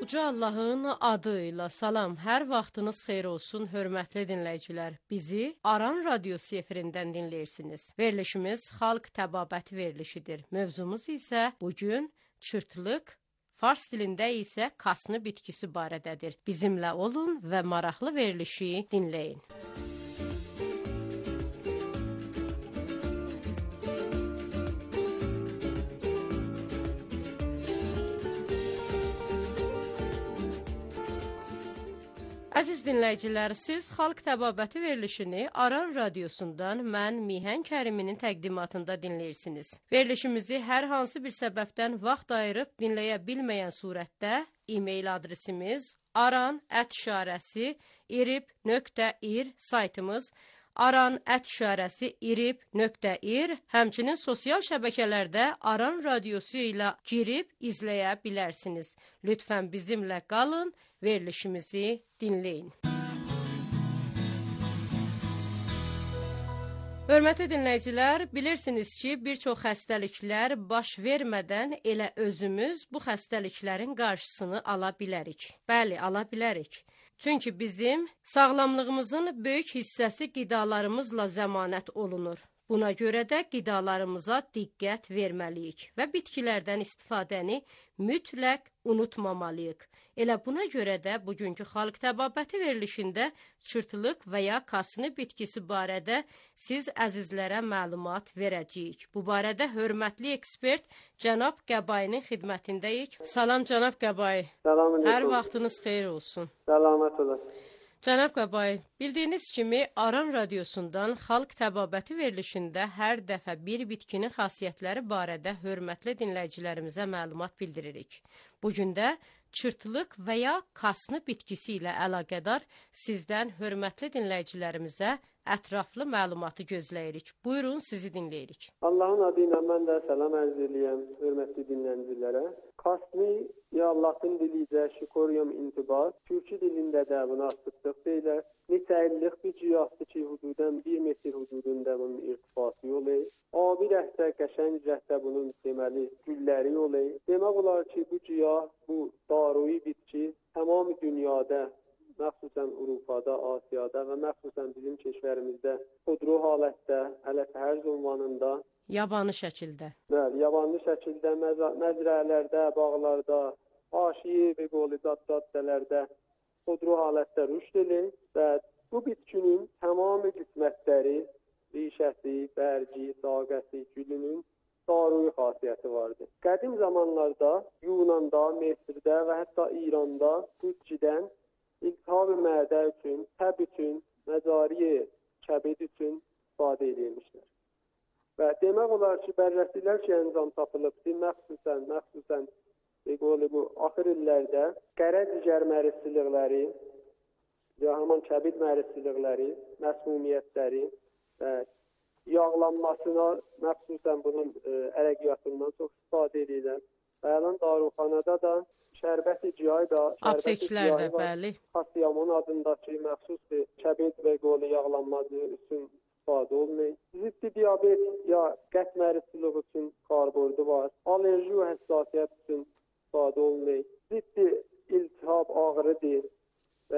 Uca Allahın adıyla salam, hər vaxtınız xeyir olsun, hörmətli dinləyicilər. Bizi Aran Radiosu efirindən dinləyirsiniz. Verilişimiz Xalq Təbabəti verilişidir. Mövzumuz isə bugün çırtlıq, fars dilində isə kasnı bitkisi barədədir. Bizimlə olun və maraqlı verilişi dinləyin. Əziz dinləyicilər, siz Xalq Təbabəti verilişini Aran Radiosundan mən Mihən Kəriminin təqdimatında dinləyirsiniz. Verilişimizi hər hansı bir səbəbdən vaxt ayırıb dinləyə bilməyən surətdə e-mail adresimiz aran@irib.ir saytımız aran@irib.ir, həmçinin sosial şəbəkələrdə Aran Radiosu ilə girib izləyə bilərsiniz. Lütfən bizimlə qalın, verilişimizi dinləyin. Hörmətli dinləyicilər, bilirsiniz ki, bir çox xəstəliklər baş vermədən elə özümüz bu xəstəliklərin qarşısını ala bilərik. Bəli, ala bilərik. Çünki bizim sağlamlığımızın böyük hissəsi qidalarımızla zəmanət olunur. Buna görə də qidalarımıza diqqət verməliyik və bitkilərdən istifadəni mütləq unutmamalıyıq. Elə buna görə də bugünkü Xalq Təbabəti verilişində çırtlıq və ya kasnı bitkisi barədə siz əzizlərə məlumat verəcəyik. Bu barədə hörmətli ekspert cənab Qəbayinin xidmətindəyik. Salam cənab Qəbay. Salam aleyküm. Hər vaxtınız xeyir olsun. Səlamət olasın. Cənab Qəbay, bildiyiniz kimi Aran Radiosundan Xalq Təbabəti verilişində hər dəfə bir bitkinin xasiyyətləri barədə hörmətli dinləyicilərimizə məlumat bildiririk. Bugün də çırtlıq və ya kasnı bitkisi ilə əlaqədar sizdən hörmətli dinləyicilərimizə ətraflı məlumatı gözləyirik. Buyurun, sizi dinləyirik. Allahın adı ilə mən də salam ərz eləyəm hörmətli dinləyicilərə. Kasni ya Latin dilicə şikorium intibas, türkçü dilində də buna sıtlıq deyilər. Neçə illik bir cihazdır ki, hududən 1 metr hududunda bunun irtifası olur. Abi rəhdə, qəşəng rəhdə bunun deməli gülləri olur. Demək olar ki, bu cihaz, bu daruyi bitki tamam dünyada, məxsusən Avropada, Asiyada və məxsusən bizim kəşvərimizdə xudru halətdə, hələ hər ünvanında, yabanı şəkildə. Bəli, yabanlı şəkildə məzrələrdə, bağlarda, haşiyə və qoli caddələrdə xudru halətdə rüşd edir və bu bitkinin tamamı qismətləri, rişəsi, bərgi, saqəsi, gülünün daruyi xasiyyəti vardır. Qədim zamanlarda Yunanda, Misirdə və hətta İranda bu bitkidən İltihab-ı mədə üçün, təb üçün, məcariyə, kəbid üçün istifadə edilmişlər. Və demək olar ki, bərrəsilər ki, əncam tapılıbdır, məxsusən bu axır illərdə qərə digər mərislilikləri, ya həman kəbid mərislilikləri, məsmumiyyətləri və yağlanmasına məxsusən bunun ərəqiyyatından çox istifadə edirlər. Və ələn daruxanada da şərbəti ciyay da, apteklərdə, bəli. Xasiyamun adındakı məxsusdur, kəbid və qoli yağlanması üçün istifadə olunur. Ziddi diabet ya qət mərislilik üçün karbordu var. Alerji və həssasiyyət üçün istifadə olunur. Ziddi iltihab ağrıdır və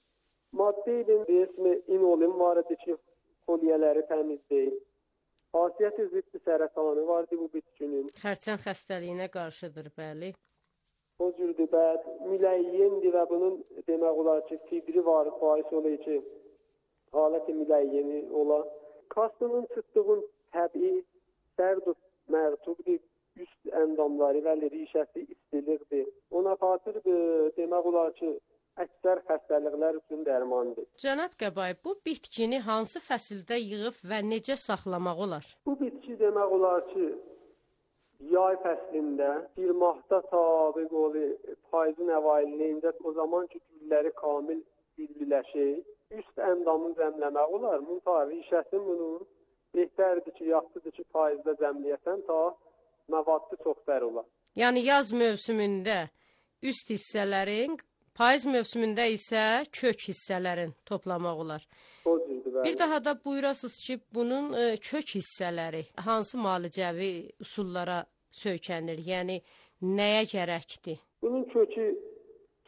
maddi ismi inulin var idi ki, xoliyələri təmizləyir. Xasiyyəti ziddi sərətanı vardı bu bitkinin. Xərçəng xəstəliyinə qarşıdır, bəli. O cürdür, müləyyindir və bunun demək olar ki, fibri var, bahis olur ki, haləti müləyyini ola. Kasnının çıtdığın təbii, sərd mərtubdir, üst əndamları və rişəsi istilikdir. Ona xatır demək olar ki, əksər xəstəliklər üçün dərmandır. Cənab Qəbay, bu bitkini hansı fəsildə yığıb və necə saxlamaq olar? Bu bitki demək olar ki, yay fəslində bir mahda tabi qoli payızın əvailində o zaman ki, gülləri kamil güllüləşir, üst əndamı zəmləmək olar. Müntah rişəsin bunun behtərdir ki, yaxşıdır ki, payızda zəmləyəsən ta məvaddı çoxdər olar. Yəni yaz mövsümündə üst hissələrin, payız mövsümündə isə kök hissələrin toplamaq olar. O cürdür, bəli. Bir daha da buyurasınız ki, bunun kök hissələri hansı müalicəvi üsullara söykənir? Yəni nəyə gərəkdir? Bunun kökü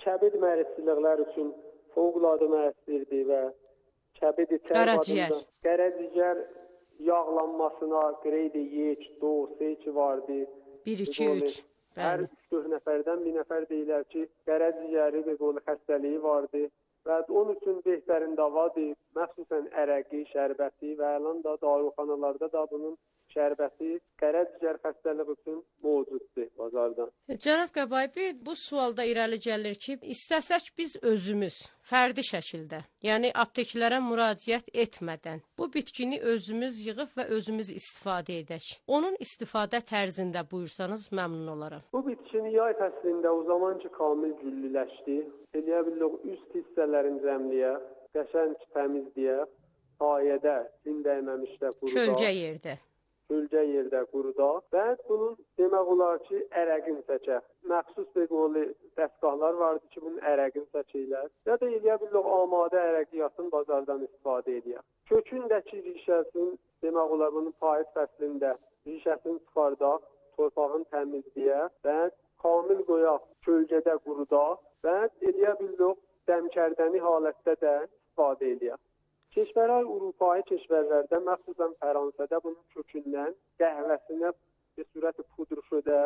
kəbid mərisçiliklər üçün fövqəladə müəssirdir və kəbid içər Qaraciyər. qadında qəraciyər yağlanmasına qreydi 1, 2, 3 vardı. 1, 2, 3. Hər Bəli. 3-4 nəfərdən bir nəfər deyirlər ki, qəraciyəri və qolu xəstəliyi vardı. Və onun üçün behtərin davadır, məxsusən ərəqi, şərbəti və əlan da daruxanalarda da bunun şərbəti qəraciyər xəstəliyi üçün mövcuddur bazarda. Cənab Qəbay, bir bu sualda irəli gəlir ki, istəsək biz özümüz fərdi şəkildə, yəni apteklərə müraciət etmədən bu bitkini özümüz yığıb və özümüz istifadə edək. Onun istifadə tərzində buyursanız məmnun olaram. Bu bitkini yay fəslində o zaman ki kamil güllüləşdi, eləyə bilirik üst hissələrin cəmliyə, qəşəng təmizliyə, sayədə, sin dəyməmişdə quruda. Kölgə yerdə quruda və bunun demək olar ki, ərəqin çəkə. Məxsus bir qolu dəstgahlar vardır ki, bunun ərəqin çəkirlər. Ya da eləyə bilirik amadə ərəqiyyatın bazardan istifadə edir. Kökündəki rişəsini, demək olar bunun payız fəslində rişəsini çıxardaq, torpağın təmizliyə və kamil qoyaq, kölgədə qurudaq və eləyə bilirik dəmkərdəni halətdə də istifadə edir. Keşvərlər Avropai keşvərlərdə, məxsusən Fransada bunun kökündən qəhvəsinə bir sürət pudr şödə,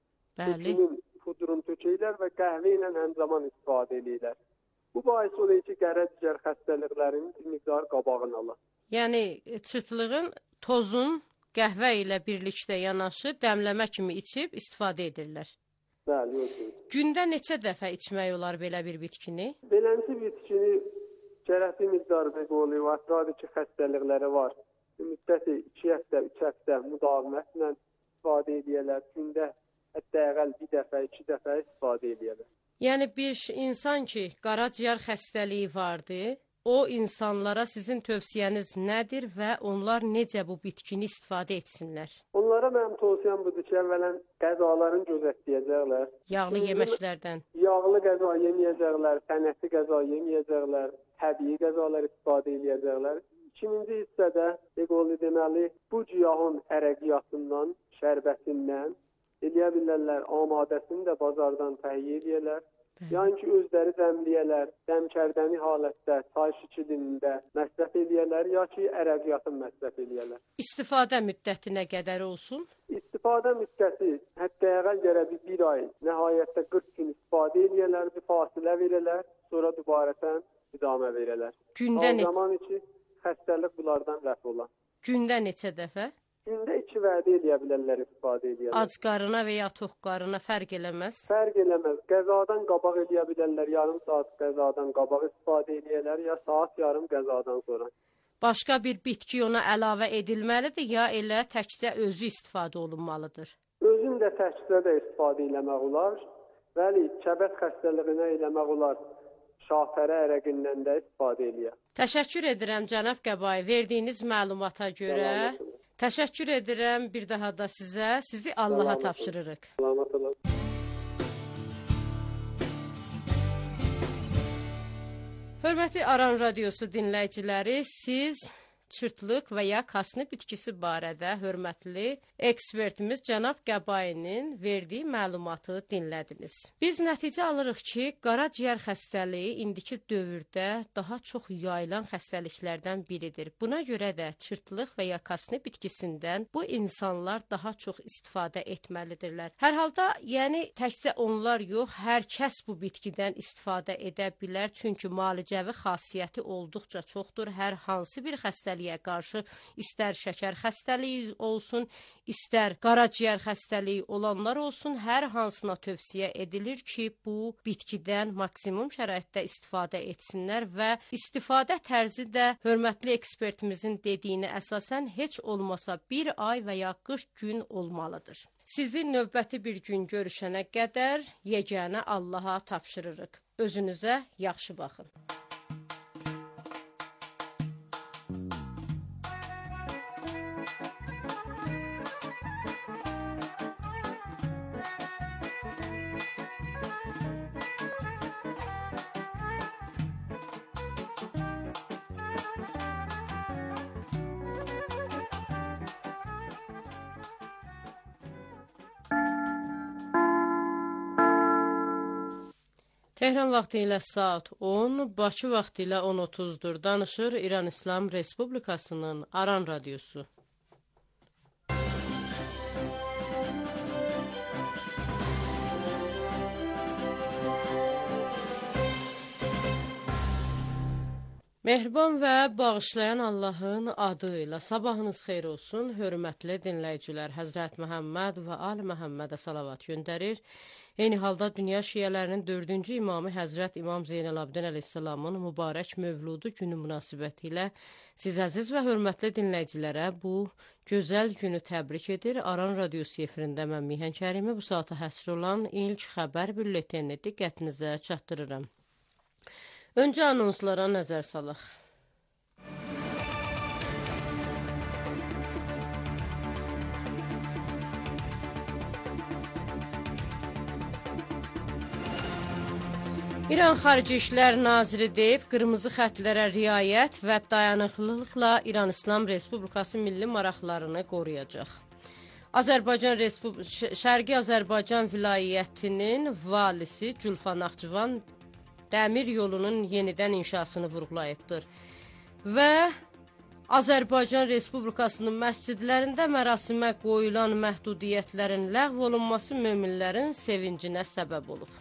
pudrunu tökürlər və qəhvə ilə həmzaman istifadə edirlər. Bu bahis oluyor ki, qəraciyər xəstəliklərinin bir miqdar qabağını alır. Yəni çırtlığın tozun qəhvə ilə birlikdə yanaşı dəmləmə kimi içib istifadə edirlər. Bəli, yoxdur. Gündə neçə dəfə içmək olar belə bir bitkini? Beləncə bitkini gərəkli miqdarda qoyulur, ətrafdakı xəstəlikləri var. Müddəti 2 həftə, 3 həftə müdavimətlə istifadə edirlər. Gündə hətta əqəl 1 dəfə, 2 dəfə istifadə edirlər. Yəni bir insan ki, qaraciyər xəstəliyi vardı, o insanlara sizin tövsiyəniz nədir və onlar necə bu bitkini istifadə etsinlər? Onlara mənim tövsiyəm budur ki, əvvələn qəzaların gözətləyəcəklər. Yağlı yeməklərdən. Yağlı qəza yeməyəcəklər, sənəti qəza yeməyəcəklər, təbii qəzalar istifadə edəcəklər. İkinci hissədə, deməli, bu giyahın ərəqiyyatından, şərbətindən eləyə bilərlər, amadəsini də bazardan təhiyyə edərlər. Yəni ki, özləri dəmliyələr, dəmkərdəni halətdə, çay şəkilində məsrəf eləyərlər, ya ki, ərəqiyyatın məsrəf eləyərlər. İstifadə müddəti nə qədər olsun? İstifadə müddəti hətta əqəl gərək bir ay, nəhayətdə 40 gün istifadə eləyərlər, bir fasilə verərlər, sonra dubarətən idamə verərlər. Gündə o zaman ki, xəstəlik bunlardan rəf olan. Gündə neçə dəfə? Gündə 2 vədə eləyə bilərlər, istifadə eləyərlər. Ac qarına və ya tox qarına fərq eləməz? Fərq eləməz. Qəzadan qabaq eləyə bilərlər, yarım saat qəzadan qabaq istifadə eləyərlər, ya saat yarım qəzadan sonra. Başqa bir bitki ona əlavə edilməlidir, ya elə təkcə özü istifadə olunmalıdır? Özün də təkcə də istifadə eləmək olar. Bəli, kəbət xəstəliyinə eləmək olar. Şahfərə ərəqindən də istifadə eləyər. Təşəkkür edirəm cənab Qəbay, verdiyiniz məlumata görə. Təşəkkür edirəm bir daha da sizə. Sizi Allaha tapşırırıq. Salamat olun. Hörmətli Aran Radiosu dinləyiciləri, siz çırtlıq və ya kasni bitkisi barədə hörmətli ekspertimiz cənab Qəbayinin verdiyi məlumatı dinlədiniz. Biz nəticə alırıq ki, qaraciyər xəstəliyi indiki dövrdə daha çox yayılan xəstəliklərdən biridir. Buna görə də çırtlıq və ya kasni bitkisindən bu insanlar daha çox istifadə etməlidirlər. Hər halda, yəni təkcə onlar yox, hər kəs bu bitkidən istifadə edə bilər. Çünki müalicəvi xasiyyəti olduqca çoxdur. Hər hansı bir xəstəliyə qarşı istər şəkər xəstəliyi olsun, istər qaraciyər xəstəliyi olanlar olsun, hər hansına tövsiyə edilir ki, bu bitkidən maksimum şəraitdə istifadə etsinlər və istifadə tərzi də hörmətli ekspertimizin dediyinə əsasən heç olmasa 1 ay və ya 40 gün olmalıdır. Sizi növbəti bir gün görüşənə qədər yeganə Allaha tapşırırıq. Özünüzə yaxşı baxın. Tehran vaxtı ilə saat 10, Bakı vaxtı ilə 10:30-dur. Danışır İran İslam Respublikasının Aran Radiosu. Mehriban və bağışlayan Allahın adı ilə sabahınız xeyir olsun. Hörmətli dinləyicilər, Həzrət Məhəmməd və Ali Məhəmmədə salavat göndərir. Eyni halda dünya şiələrinin 4-cü imamı Həzrət İmam Zeynəlabdin əleyhissalamın mübarək mövludu günü münasibəti ilə siz əziz və hörmətli dinləyicilərə bu gözəl günü təbrik edir. Aran Radiosu efirində mən Mihan Kərimi bu saata həsr olan ilk xəbər bülletenini diqqətinizə çatdırıram. Öncə anonslara nəzər salaq. İran Xarici İşlər Naziri deyib, qırmızı xətlərə riayət və dayanıqlılıqla İran İslam Respublikası milli maraqlarını qoruyacaq. Şərqi Azərbaycan vilayətinin valisi Culfa Naxçıvan dəmir yolunun yenidən inşasını vurğulayıbdır. Və Azərbaycan Respublikasının məscidlərində mərasimə qoyulan məhdudiyyətlərin ləğv olunması möminlərin sevincinə səbəb olub.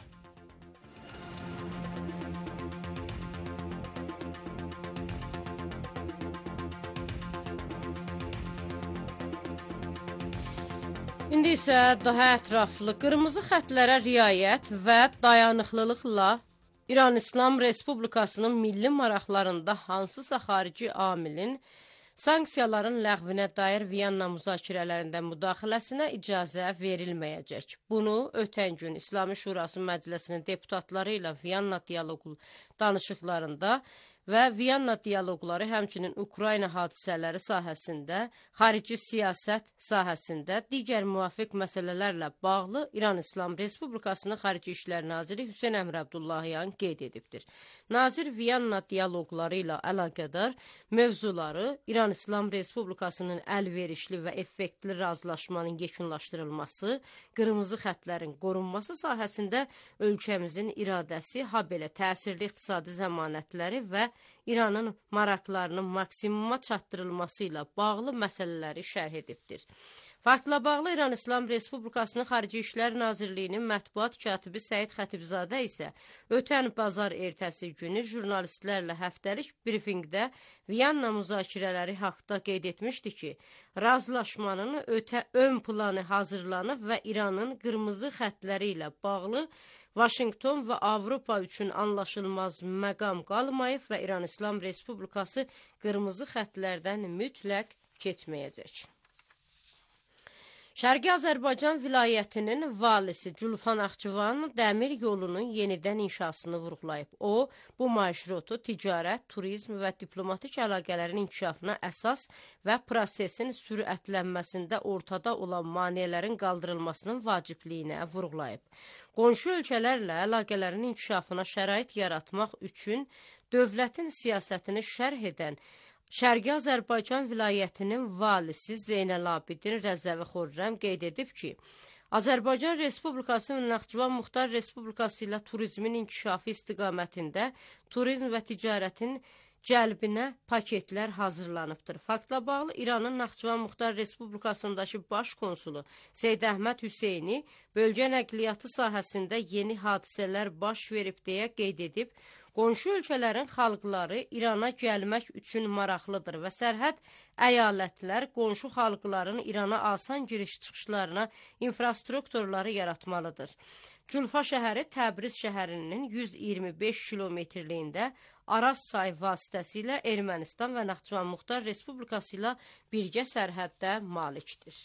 İndi isə daha ətraflı qırmızı xətlərə riayət və dayanıqlılıqla İran İslam Respublikasının milli maraqlarında hansısa xarici amilin sanksiyaların ləğvinə dair Viyanna müzakirələrində müdaxiləsinə icazə verilməyəcək. Bunu ötən gün İslami Şurası Məclisinin deputatları ilə Viyanna dialoqu danışıqlarında və Viyanna dialoqları həmçinin Ukrayna hadisələri sahəsində, xarici siyasət sahəsində digər müvafiq məsələlərlə bağlı İran İslam Respublikasının Xarici İşlər Naziri Hüseyn Əmr Abdullahiyan qeyd edibdir. Nazir Viyanna dialoqları ilə əlaqədar mövzuları İran İslam Respublikasının əlverişli və effektli razılaşmanın yekunlaşdırılması, qırmızı xətlərin qorunması sahəsində ölkəmizin iradəsi, habelə təsirli iqtisadi zəmanətləri və İranın maraqlarının maksimuma çatdırılması ilə bağlı məsələləri şərh edibdir. Faktla bağlı İran İslam Respublikasının Xarici İşlər Nazirliyinin mətbuat katibi Səid Xətibzadə isə ötən bazar ertəsi günü jurnalistlərlə həftəlik brifinqdə Viyanna müzakirələri haqda qeyd etmişdi ki, razılaşmanın ön planı hazırlanıb və İranın qırmızı xətləri ilə bağlı Vaşinqton və Avropa üçün anlaşılmaz məqam qalmayıb və İran İslam Respublikası qırmızı xətlərdən mütləq keçməyəcək. Şərqi Azərbaycan vilayətinin valisi Culfa Naxçıvan dəmir yolunun yenidən inşasını vurğulayıb. O, bu marşrutu ticarət, turizm və diplomatik əlaqələrin inkişafına əsas və prosesin sürətlənməsində ortada olan maneələrin qaldırılmasının vacibliyinə vurğulayıb. Qonşu ölkələrlə əlaqələrin inkişafına şərait yaratmaq üçün dövlətin siyasətini şərh edən Şərqi Azərbaycan vilayətinin valisi Zeynəlabdin Rəzəvi Xürrəm qeyd edib ki, Azərbaycan Respublikası və Naxçıvan Muxtar Respublikası ilə turizmin inkişafı istiqamətində turizm və ticarətin cəlbinə paketlər hazırlanıbdır. Faktla bağlı İranın Naxçıvan Muxtar Respublikasındakı baş konsulu Seyd Əhməd Hüseyni bölgə nəqliyyatı sahəsində yeni hadisələr baş verib deyə qeyd edib, qonşu ölkələrin xalqları İrana gəlmək üçün maraqlıdır və sərhəd əyalətlər qonşu xalqların İrana asan giriş-çıxışlarına infrastrukturları yaratmalıdır. Culfa şəhəri Təbriz şəhərinin 125 kilometrliyində Araz çayı vasitəsilə Ermənistan və Naxçıvan Muxtar Respublikası ilə birgə sərhəddə malikdir.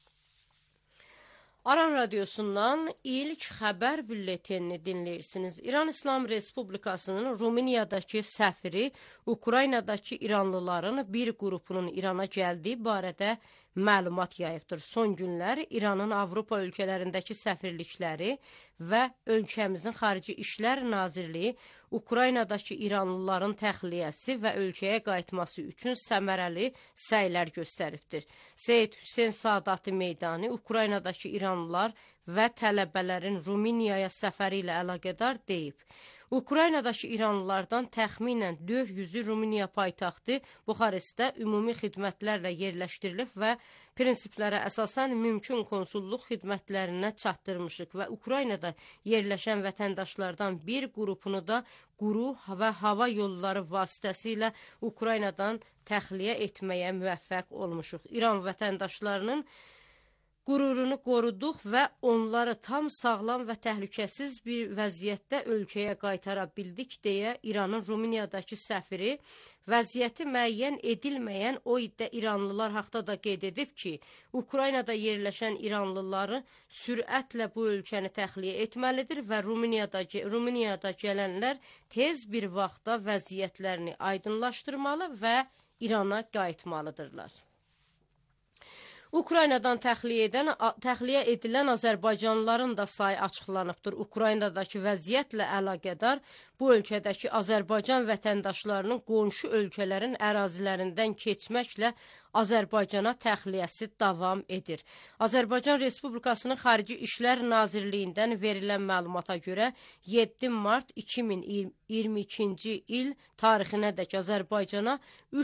Aran Radiosundan ilk xəbər bülletenini dinləyirsiniz. İran İslam Respublikasının Rumeniyadakı səfiri Ukraynadakı İranlıların bir qrupunun İrana gəldiyi barədə məlumat yayıbdır. Son günlər İranın Avropa ölkələrindəki səfirlikləri və ölkəmizin Xarici İşlər Nazirliyi Ukraynadakı İranlıların təxliyəsi və ölkəyə qayıtması üçün səmərəli səylər göstəribdir. Seyid Hüseyn Saadati Meydanı Ukraynadakı İranlılar və tələbələrin Rumeniyaya səfəri ilə əlaqədar deyib. Ukraynadakı İranlılardan təxminən 400-ü Rumeniya paytaxtı Buxarestdə ümumi xidmətlərlə yerləşdirilib və prinsiplərə əsasən mümkün konsulluq xidmətlərinə çatdırmışıq və Ukraynada yerləşən vətəndaşlardan bir qrupunu da quru və hava yolları vasitəsilə Ukraynadan təxliyə etməyə müvəffəq olmuşuq. İran vətəndaşlarının qürurunu qoruduq və onları tam sağlam və təhlükəsiz bir vəziyyətdə ölkəyə qaytara bildik deyə İranın Rumeniyadakı səfiri vəziyyəti müəyyən edilməyən o iddə İranlılar haqda da qeyd edib ki, Ukraynada yerləşən İranlıları sürətlə bu ölkəni təxliyə etməlidir və Rumeniyada gələnlər tez bir vaxtda vəziyyətlərini aydınlaşdırmalı və İrana qayıtmalıdırlar. Ukraynadan təxliyə edilən Azərbaycanlıların da sayı açıqlanıbdır. Ukraynadakı vəziyyətlə əlaqədar bu ölkədəki Azərbaycan vətəndaşlarının qonşu ölkələrin ərazilərindən keçməklə Azərbaycana təxliyəsi davam edir. Azərbaycan Respublikasının Xarici İşlər Nazirliyindən verilən məlumata görə 7 mart 2022-ci il tarixinədək Azərbaycana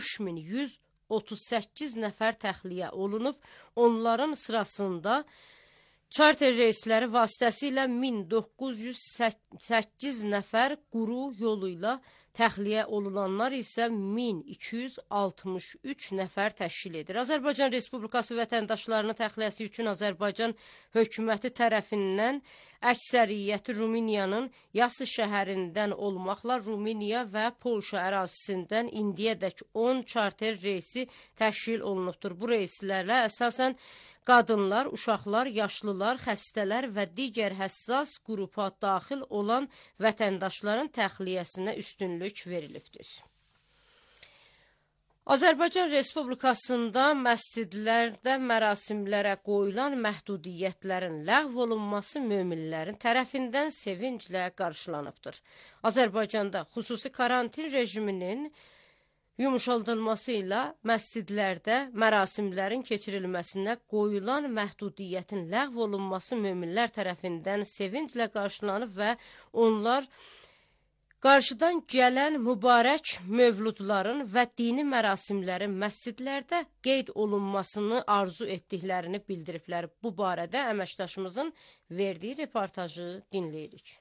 3138 nəfər təxliyə olunub, onların sırasında çarter reysləri vasitəsilə 1908 nəfər quru yolu ilə təxliyə olunanlar isə 1263 nəfər təşkil edir. Azərbaycan Respublikası vətəndaşlarının təxliyəsi üçün Azərbaycan hökuməti tərəfindən əksəriyyəti Rumeniyanın Yası şəhərindən olmaqla Rumeniya və Polşa ərazisindən indiyədək 10 çarter reysi təşkil olunubdur. Bu reyslərlə əsasən qadınlar, uşaqlar, yaşlılar, xəstələr və digər həssas qrupa daxil olan vətəndaşların təxliyəsinə üstünlük verilibdir. Azərbaycan Respublikasında məscidlərdə mərasimlərə qoyulan məhdudiyyətlərin ləğv olunması möminlərin tərəfindən sevinclə qarşılanıbdır. Azərbaycanda xüsusi karantin rejiminin yumuşaldılması ilə məscidlərdə mərasimlərin keçirilməsinə qoyulan məhdudiyyətin ləğv olunması möminlər tərəfindən sevinclə qarşılanıb və onlar qarşıdan gələn mübarək mövludların və dini mərasimlərin məscidlərdə qeyd olunmasını arzu etdiklərini bildiriblər. Bu barədə əməkdaşımızın verdiyi reportajı dinləyirik.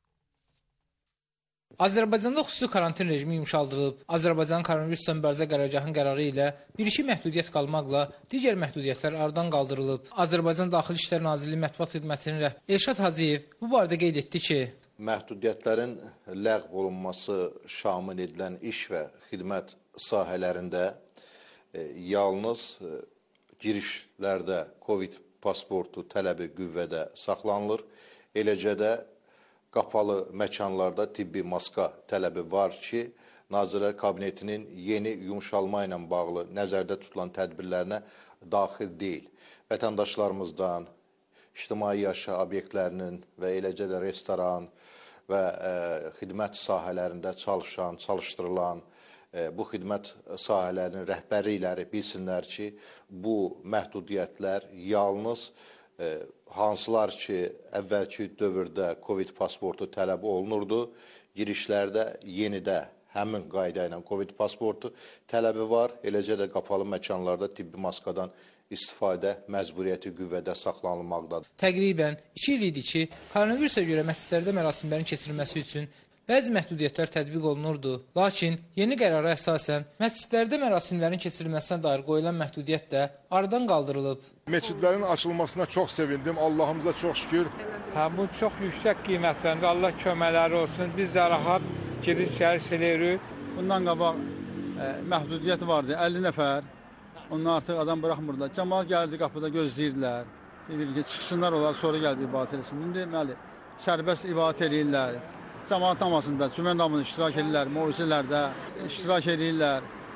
Azərbaycanda xüsusi karantin rejimi yumşaldılıb. Azərbaycan koronavirusla mübarizə qərargahının qərarı ilə bir-iki məhdudiyyət qalmaqla digər məhdudiyyətlər aradan qaldırılıb. Azərbaycan Daxili İşlər Nazirliyi Mətbuat Xidmətinin rəhbəri Elşad Hacıyev bu barədə qeyd etdi ki, məhdudiyyətlərin ləğv olunması şamil edilən iş və xidmət sahələrində yalnız girişlərdə COVID pasportu tələbi qüvvədə saxlanılır. Eləcə də qapalı məkanlarda tibbi maska tələbi var ki, Nazirlər Kabinetinin yeni yumşalma ilə bağlı nəzərdə tutulan tədbirlərinə daxil deyil. Vətəndaşlarımızdan ictimai yaşa obyektlərinin və eləcə də restoran və xidmət sahələrində çalışdırılan bu xidmət sahələrinin rəhbərlikləri bilsinlər ki, bu məhdudiyyətlər yalnız hansılar ki, əvvəlki dövrdə COVID pasportu tələb olunurdu, girişlərdə yenidə həmin qayda ilə COVID pasportu tələbi var, eləcə də qapalı məkanlarda tibbi maskadan istifadə məcburiyyəti qüvvədə saxlanılmaqdadır. Təqribən 2 il idi ki, koronavirusa görə məscidlərdə mərasimlərin keçirilməsi üçün bəzi məhdudiyyətlər tətbiq olunurdu. Lakin yeni qərara əsasən məscidlərdə mərasimlərin keçirilməsinə dair qoyulan məhdudiyyət də aradan qaldırılıb. Məscidlərin açılmasına çox sevindim. Allahımıza çox şükür. Bu çox yüksək qiymətləndi. Allah köməkləri olsun. Biz də rahat gediş gəliş eləyirik. Bundan qabaq məhdudiyyət vardı, 50 nəfər. Ondan artıq adam buraxmırlar. Cəmaat gəldi qapıda gözləyirdilər. Bir çıxsınlar onlar, sonra gəlib ibadət etsin. İndi sərbəst ibadət edirlər. Cəmaat namazında, cümə namazında iştirak edirlər, moizələrdə iştirak edirlər.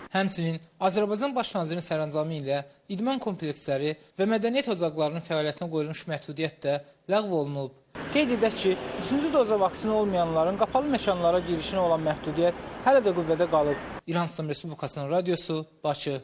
Həmçinin Azərbaycan Baş nazirinin sərəncamı ilə idman kompleksləri və mədəniyyət ocaqlarının fəaliyyətinə qoyulmuş məhdudiyyət də ləğv olunub. Qeyd edək ki, 3-cü doza vaksini olmayanların qapalı məkanlara girişinə olan məhdudiyyət hələ də qüvvədə qalıb. İran İslam Respublikasının radiosu, Bakı.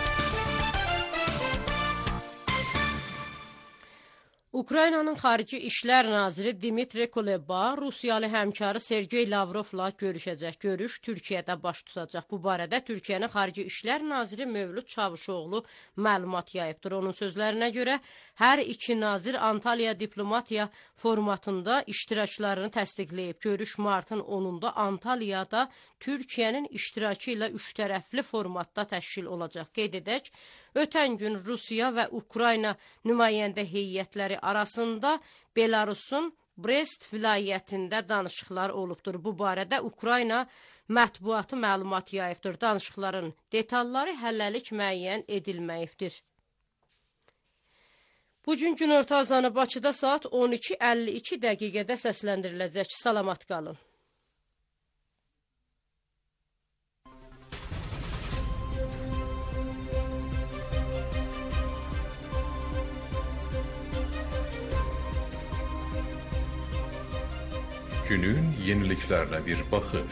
Ukraynanın Xarici İşlər Naziri Dmitri Kuleba Rusiyalı həmkarı Sergey Lavrovla görüşəcək. Görüş Türkiyədə baş tutacaq. Bu barədə Türkiyənin Xarici İşlər Naziri Mövlud Çavuşoğlu məlumat yayıbdır. Onun sözlərinə görə hər iki nazir Antalya diplomatiya formatında iştiraklarını təsdiqləyib. Görüş martın 10-da Antalyada Türkiyənin iştirakı ilə üçtərəfli formatda təşkil olacaq. Qeyd edək, ötən gün Rusiya və Ukrayna nümayəndə heyətləri arasında Belarusun Brest vilayətində danışıqlar olubdur. Bu barədə Ukrayna mətbuatı məlumat yayıbdır. Danışıqların detalları hələlik müəyyən edilməyibdir. Bugün günorta azanı Bakıda saat 12:52 dəqiqədə səsləndiriləcək. Salamat qalın. Günün yeniliklərlə bir baxış.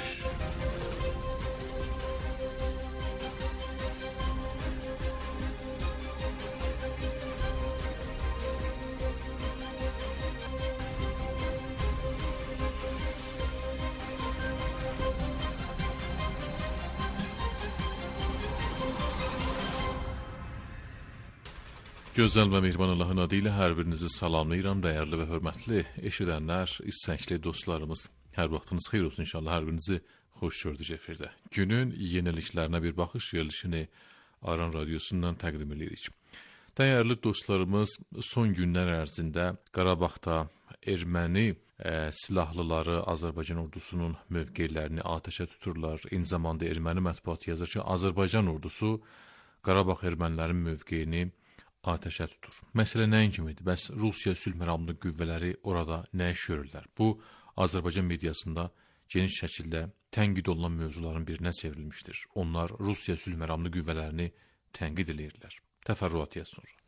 Gözəl və mehriban Allahın adı ilə hər birinizi salamlayıram, dəyərli və hörmətli eşidənlər, istəkli dostlarımız. Hər vaxtınız xeyir olsun inşallah, hər birinizi xoş gördük efirdə. Günün yeniliklərinə bir baxış verilişini Aran Radiosundan təqdim edirik. Dəyərli dostlarımız, son günlər ərzində Qarabağda erməni silahlıları Azərbaycan ordusunun mövqelərini atəşə tuturlar. Eyni zamanda erməni mətbuatı yazır ki, Azərbaycan ordusu Qarabağ ermənilərin mövqeyini atəşə tutur. Məsələ nəyin kimidir? Bəs Rusiya sülh məramlı qüvvələri orada nə iş görürlər? Bu, Azərbaycan mediasında geniş şəkildə tənqid olunan mövzuların birinə çevrilmişdir. Onlar Rusiya sülh məramlı qüvvələrini tənqid edirlər. Təfərrüat yaz sonra.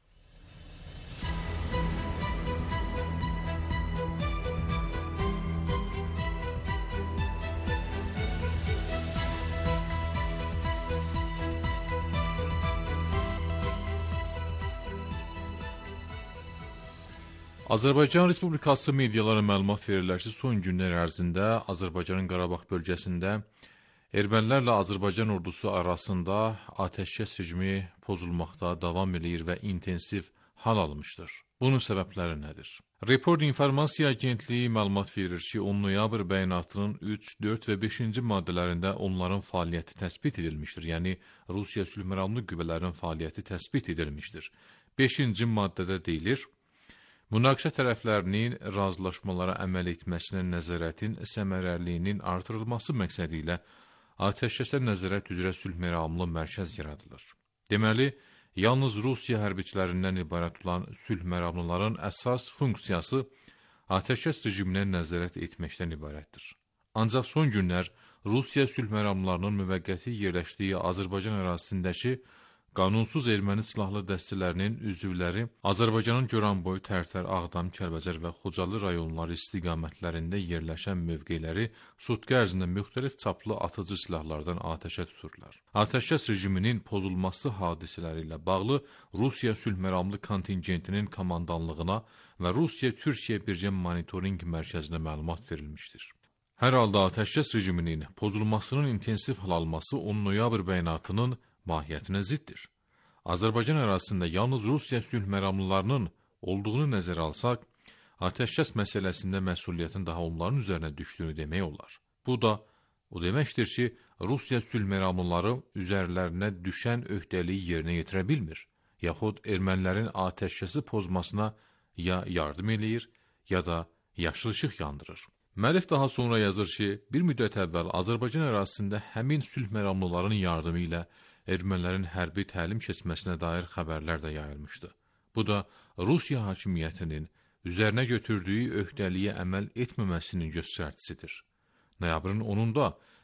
Azərbaycan Respublikası mediaları məlumat verirlər ki, son günlər ərzində Azərbaycanın Qarabağ bölgəsində ermənilərlə Azərbaycan ordusu arasında atəşkəs rejimi pozulmaqda davam edir və intensiv hal almışdır. Bunun səbəbləri nədir? Report İnformasiya Agentliyi məlumat verir ki, 10 noyabr bəyanatının 3, 4 və 5-ci maddələrində onların fəaliyyəti təsbit edilmişdir. Yəni, Rusiya sülh məramlı qüvvələrinin fəaliyyəti təsbit edilmişdir. 5-ci maddədə deyilir, münaqişə tərəflərinin razılaşmalara əməl etməsinə nəzarətin səmərəliliyinin artırılması məqsədi ilə atəşkəsə nəzarət üzrə sülh məramlı mərkəz yaradılır. Deməli, yalnız Rusiya hərbiçilərindən ibarət olan sülh məramlıların əsas funksiyası atəşkəs rejiminə nəzarət etməkdən ibarətdir. Ancaq son günlər Rusiya sülh məramlılarının müvəqqəti yerləşdiyi Azərbaycan ərazisindəki qanunsuz erməni silahlı dəstələrinin üzvləri Azərbaycanın Goranboy, Tərtər, Ağdam, Kəlbəcər və Xocalı rayonları istiqamətlərində yerləşən mövqeləri sutqa ərzində müxtəlif çaplı atıcı silahlardan atəşə tuturlar. Atəşkəs rejiminin pozulması hadisələri ilə bağlı Rusiya sülh məramlı kontingentinin komandanlığına və Rusiya-Türkiyə birgə monitorinq mərkəzinə məlumat verilmişdir. Hər halda atəşkəs rejiminin pozulmasının intensiv hal alması 10 noyabr bəyanatının mahiyyətinə ziddir. Azərbaycan ərazisində yalnız Rusiya sülh məramlılarının olduğunu nəzərə alsaq, atəşkəs məsələsində məsuliyyətin daha onların üzərinə düşdüyünü demək olar. Bu da o deməkdir ki, Rusiya sülh məramlıları üzərlərinə düşən öhdəliyi yerinə yetirə bilmir, yaxud ermənilərin atəşkəsi pozmasına ya yardım eləyir, ya da yaşıl işıq yandırır. Müəllif daha sonra yazır ki, bir müddət əvvəl Azərbaycan ərazisində həmin sülh məramlıların yardımı ilə ermənilərin hərbi təlim keçməsinə dair xəbərlər də yayılmışdı. Bu da Rusiya hakimiyyətinin üzərinə götürdüyü öhdəliyə əməl etməməsinin göstəricisidir. Noyabrın 10-da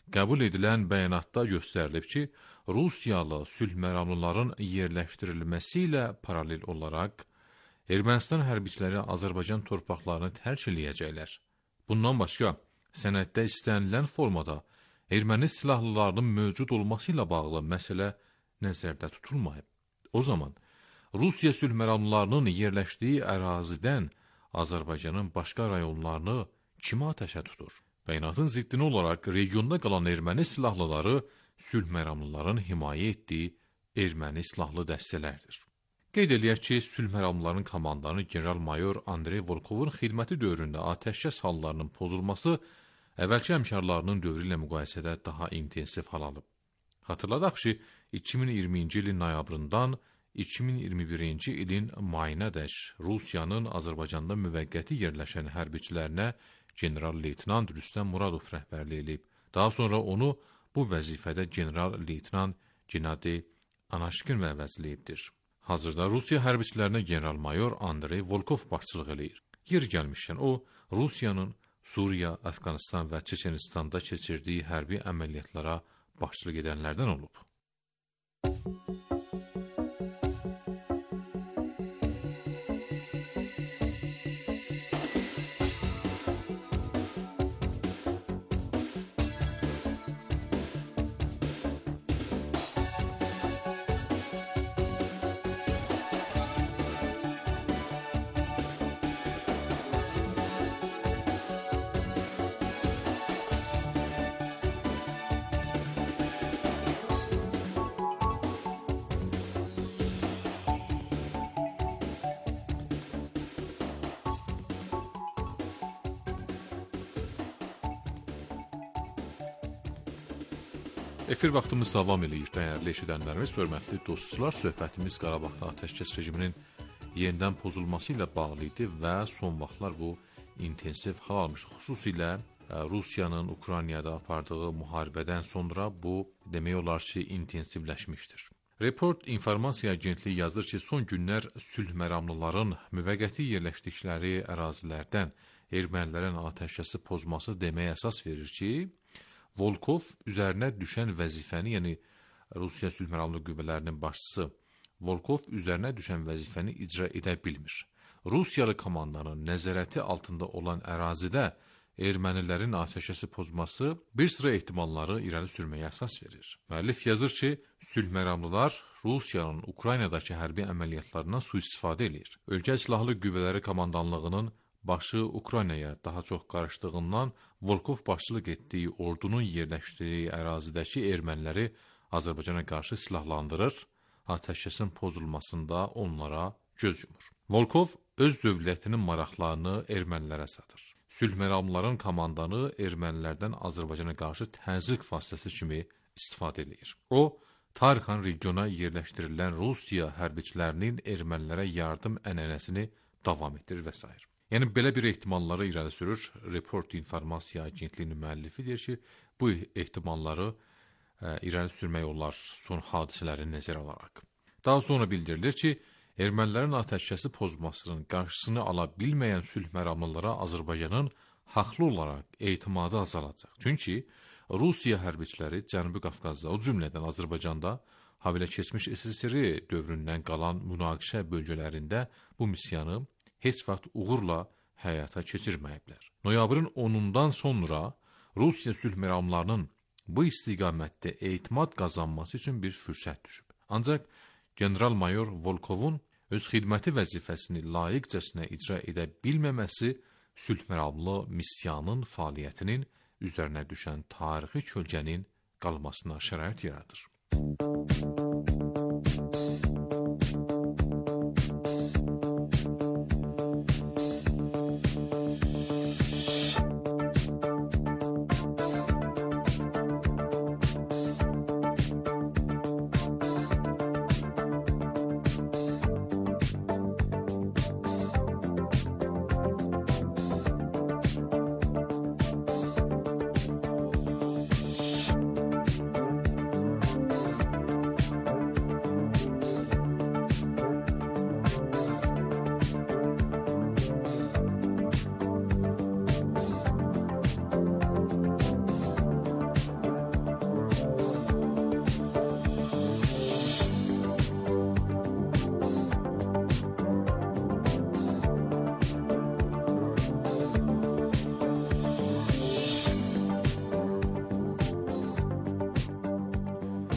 Qəbul edilən bəyanatda göstərilib ki, Rusiyalı sülh məramlıların yerləşdirilməsi ilə paralel olaraq Ermənistan hərbiçiləri Azərbaycan torpaqlarını tərk eləyəcəklər. Bundan başqa, sənəddə istənilən formada erməni silahlılarının mövcud olması ilə bağlı məsələ nəzərdə tutulmayıb. O zaman Rusiya sülh məramlılarının yerləşdiyi ərazidən Azərbaycanın başqa rayonlarını kim atəşə tutur? Bəyanatın ziddini olaraq regionda qalan erməni silahlıları sülh məramlıların himayə etdiyi erməni silahlı dəstələrdir. Qeyd eləyək ki, sülh məramlılarının komandanı general-mayor Andrey Volkovun xidməti dövründə atəşkəs hallarının pozulması əvvəlki həmkarlarının dövrü ilə müqayisədə daha intensiv hal alıb. Xatırladaq ki, 2020-ci ilin noyabrından 2021-ci ilin mayınadək Rusiyanın Azərbaycanda müvəqqəti yerləşən hərbiçilərinə general-leytenant Rüstəm Muradov rəhbərlik edib. Daha sonra onu bu vəzifədə general-leytenant Gennadiy Anaşkin əvəzləyibdir. Hazırda Rusiya hərbiçilərinə general-mayor Andrey Volkov başçılıq eləyir. Yer gəlmişkən o, Rusiyanın Suriya, Əfqanistan və Çeçenistanda keçirdiyi hərbi əməliyyatlara başçılıq edənlərdən olub. Efir vaxtımız davam eləyir, dəyərli eşidənlərimiz, hörmətli dostlar. Söhbətimiz Qarabağda atəşkəs rejiminin yenidən pozulması ilə bağlı idi və son vaxtlar bu intensiv hal almışdı. Xüsusilə Rusiyanın Ukraynada apardığı müharibədən sonra bu demək olar ki, intensivləşmişdir. Report İnformasiya Agentliyi yazır ki, son günlər sülh məramlıların müvəqqəti yerləşdikləri ərazilərdən ermənilərin atəşkəsi pozması deməyə əsas verir ki, Volkov üzərinə düşən vəzifəni, yəni Rusiya sülh məramlı qüvvələrinin başçısı Volkov üzərinə düşən vəzifəni icra edə bilmir. Rusiyalı komandanın nəzarəti altında olan ərazidə ermənilərin atəşkəsi pozması bir sıra ehtimalları irəli sürməyə əsas verir. Müəllif yazır ki, sülh məramlılar Rusiyanın Ukraynadakı hərbi əməliyyatlarından sui-istifadə edir. Ölkə silahlı qüvvələri komandanlığının başı Ukraynaya daha çox qarışdığından Volkov başçılıq etdiyi ordunun yerləşdiyi ərazidəki erməniləri Azərbaycana qarşı silahlandırır, atəşkəsin pozulmasında onlara göz yumur. Volkov öz dövlətinin maraqlarını ermənilərə satır. Sülh məramlıların komandanı ermənilərdən Azərbaycana qarşı təzyiq vasitəsi kimi istifadə edir. O, tarixən regiona yerləşdirilən Rusiya hərbiçilərinin ermənilərə yardım ənənəsini davam etdirir və s. Yəni, belə bir ehtimalları irəli sürür. Report İnformasiya Agentliyinin müəllifi deyir ki, bu ehtimalları irəli sürmək olar son hadisələri nəzərə alaraq. Daha sonra bildirilir ki, ermənilərin atəşkəsi pozmasının qarşısını ala bilməyən sülh məramlılara Azərbaycanın haqlı olaraq etimadı azalacaq. Çünki Rusiya hərbiçiləri Cənubi Qafqazda, o cümlədən Azərbaycanda, habelə keçmiş SSR dövründən qalan münaqişə bölgələrində bu misiyanı heç vaxt uğurla həyata keçirməyiblər. Noyabrın 10-undan sonra Rusiya sülh məramlarının bu istiqamətdə etimad qazanması üçün bir fürsət düşüb. Ancaq general-mayor Volkovun öz xidməti vəzifəsini layiqcəsinə icra edə bilməməsi sülh məramlı missiyanın fəaliyyətinin üzərinə düşən tarixi kölgənin qalmasına şərait yaradır.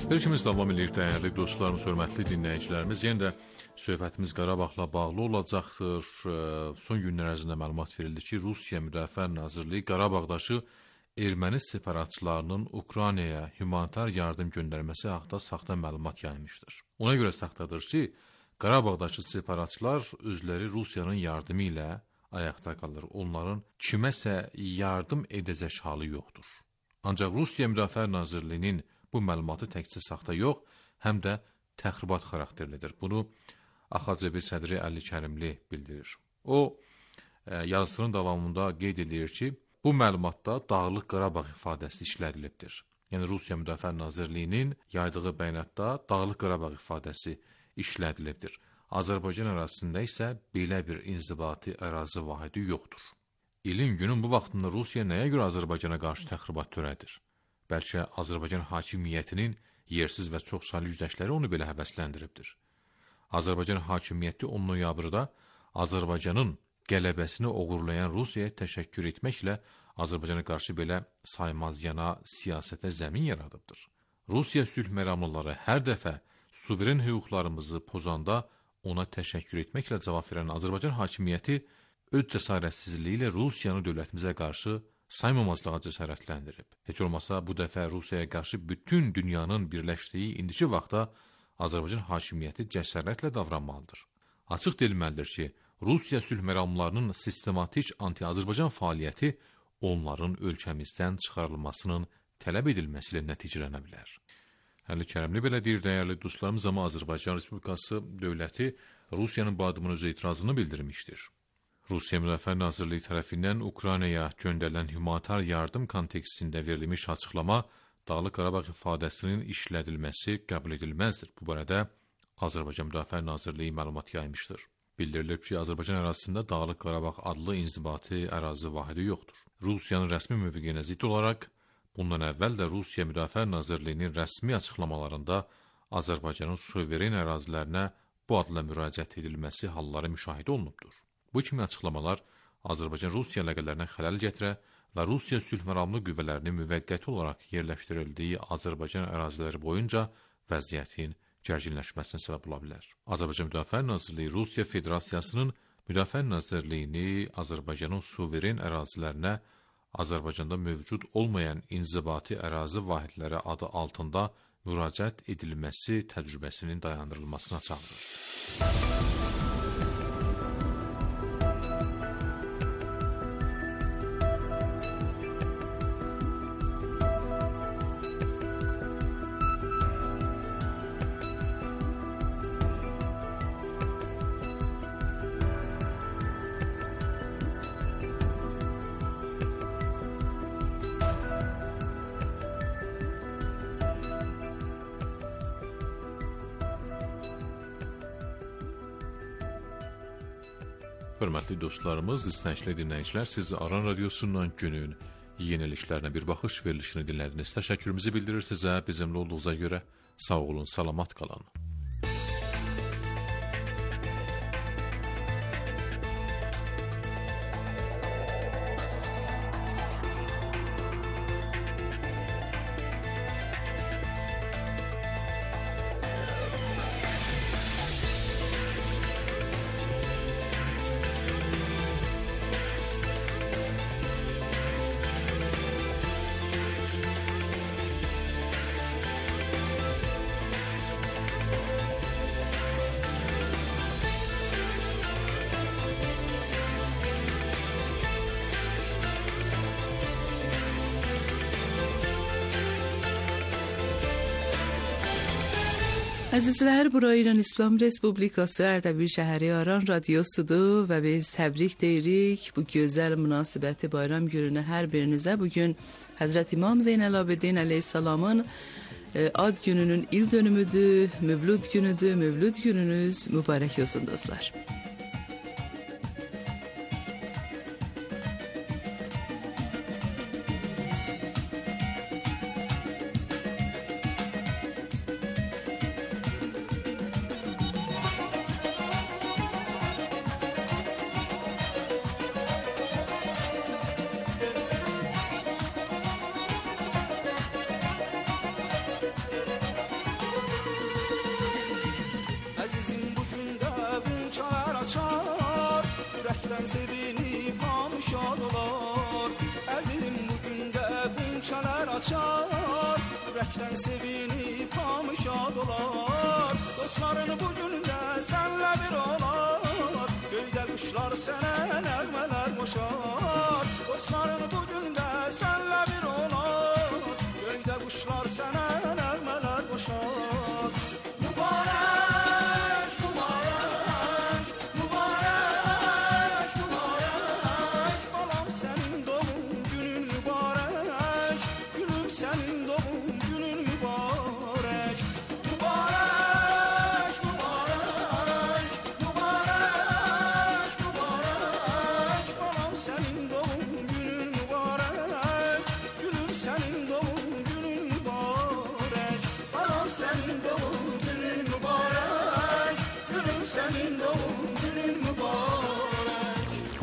Verilişimiz davam edir, dəyərli dostlarımız, hörmətli dinləyicilərimiz. Yenə də söhbətimiz Qarabağla bağlı olacaqdır. Son günlər ərzində məlumat verildi ki, Rusiya Müdafiə Nazirliyi Qarabağdakı erməni separatçılarının Ukraynaya humanitar yardım göndərməsi haqqında saxta məlumat yaymışdır. Ona görə saxtadır ki, Qarabağdakı separatçılar özləri Rusiyanın yardımı ilə ayaqda qalır. Onların kiməsə yardım edəcək halı yoxdur. Ancaq Rusiya Müdafiə Nazirliyinin bu məlumatı təkcə saxta yox, həm də təxribat xarakterlidir. Bunu AXCB sədri Əli Kərimli bildirir. O, yazısının davamında qeyd edir ki, bu məlumatda Dağlıq Qarabağ ifadəsi işlədilibdir. Yəni, Rusiya Müdafiə Nazirliyinin yaydığı bəyanatda Dağlıq Qarabağ ifadəsi işlədilibdir. Azərbaycan ərazisində isə belə bir inzibati ərazi vahidi yoxdur. İlin günün bu vaxtında Rusiya nəyə görə Azərbaycana qarşı təxribat törədir? Bəlkə Azərbaycan hakimiyyətinin yersiz və çoxsaylı yüzləşləri onu belə həvəsləndiribdir. Azərbaycan hakimiyyəti 10 noyabrda Azərbaycanın qələbəsini uğurlayan Rusiyaya təşəkkür etməklə Azərbaycana qarşı belə saymazyana siyasətə zəmin yaradıbdır. Rusiya sülh məramlıları hər dəfə suveren hüquqlarımızı pozanda ona təşəkkür etməklə cavab verən Azərbaycan hakimiyyəti öz cəsarətsizliyi ilə Rusiyanı dövlətimizə qarşı saymamazlığa cəsarətləndirib. Heç olmasa bu dəfə Rusiyaya qarşı bütün dünyanın birləşdiyi indiki vaxtda Azərbaycan hakimiyyəti cəsarətlə davranmalıdır. Açıq deyilməlidir ki, Rusiya sülh məramlarının sistematik anti-Azərbaycan fəaliyyəti onların ölkəmizdən çıxarılmasının tələb edilməsi ilə nəticələnə bilər. Əli Kərimli belə deyir, dəyərli dostlarımız, amma Azərbaycan Respublikası dövləti Rusiyanın bu adımına öz etirazını bildirmişdir. Rusiya Müdafiə Nazirliyi tərəfindən Ukraynaya göndərilən humanitar yardım kontekstində verilmiş açıqlama Dağlıq Qarabağ ifadəsinin işlədilməsi qəbul edilməzdir. Bu barədə Azərbaycan Müdafiə Nazirliyi məlumat yaymışdır. Bildirilib ki, Azərbaycan ərazisində Dağlıq Qarabağ adlı inzibati ərazi vahidi yoxdur. Rusiyanın rəsmi mövqeyinə zidd olaraq, bundan əvvəl də Rusiya Müdafiə Nazirliyinin rəsmi açıqlamalarında Azərbaycanın suveren ərazilərinə bu adla müraciət edilməsi halları müşahidə olunubdur. Bu kimi açıqlamalar Azərbaycan-Rusiya əlaqələrinə xələl gətirə və Rusiya sülh məramlı qüvvələrinin müvəqqəti olaraq yerləşdirildiyi Azərbaycan əraziləri boyunca vəziyyətin gərginləşməsinə səbəb ola bilər. Azərbaycan Müdafiə Nazirliyi Rusiya Federasiyasının Müdafiə Nazirliyini Azərbaycanın suveren ərazilərinə Azərbaycanda mövcud olmayan inzibati ərazi vahidləri adı altında müraciət edilməsi təcrübəsinin dayandırılmasına çağırır. Hörmətli dostlarımız, istəkli dinləyicilər, siz Aran Radiosundan günün yeniliklərinə bir baxış verilişini dinlədiniz. Təşəkkürümüzü bildirir sizə, bizimlə olduğunuza görə sağ olun, salamat qalın. Əzizlər, bura İran İslam Respublikası Ərdəbil şəhəri Aran radiosudur və biz təbrik deyirik bu gözəl münasibəti bayram gününə hər birinizə. Bugün Həzrət İmam Zeynəl Abidin əleyhissalamın ad gününün il dönümüdür, mövlud günüdür, mövlud gününüz mübarək olsun dostlar. qonçalar açar, ürəkdən sevinib hamı şad olar. Dostların bu gündə sənlə bir olar, göydə quşlar sənə nəğmələr qoşar. Dostların bu gündə sənlə bir olar, göydə quşlar sənə nəğmələr qoşar. Mübarək, mübarək, mübarək, mübarək, balam sənin doğum günün mübarək, gülüm sənin doğum günün mübarək. Mübarək, mübarək, mübarək, mübarək, balam sənin doğum günün mübarək, gülüm sənin doğum günün mübarək. Balam sənin doğum günün mübarək, gülüm sənin doğum günün mübarək.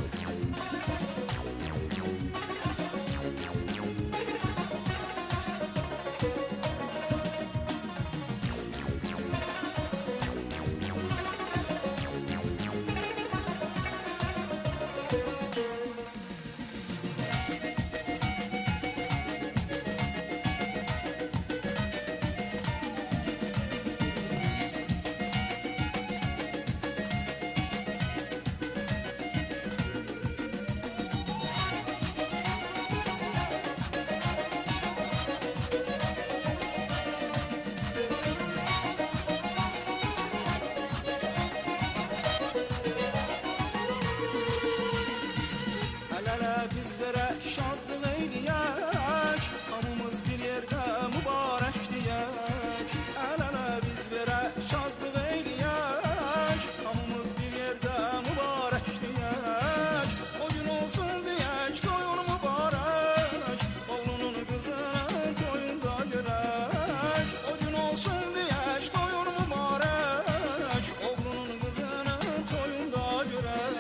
Əl-ələ biz verək, şadlıq eyləyək, hamımız bir yerdə mübarək deyək. Əl-ələ biz verək, şadlıq eyləyək, hamımız bir yerdə mübarək deyək. O gün olsun deyək, toyun mübarək, oğlunun qızının toyunda görək. O gün olsun deyək, toyun mübarək, oğlunun qızının toyunda görək.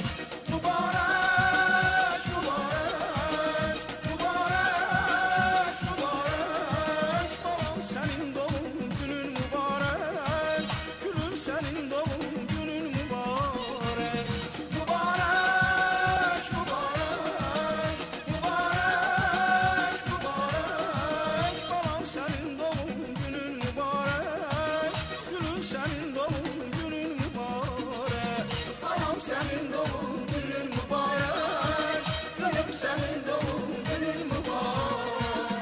Mübarək, mübarək, mübarək, mübarək, balam sənin doğum günün mübarək, gülüm sənin doğum günün mübarək. Mübarək, mübarək, mübarək, mübarək, balam sənin doğum günün mübarək, gülüm sənin doğum günün mübarək. Balam sənin doğum günün mübarək, gülüm sənin doğum günün mübarək.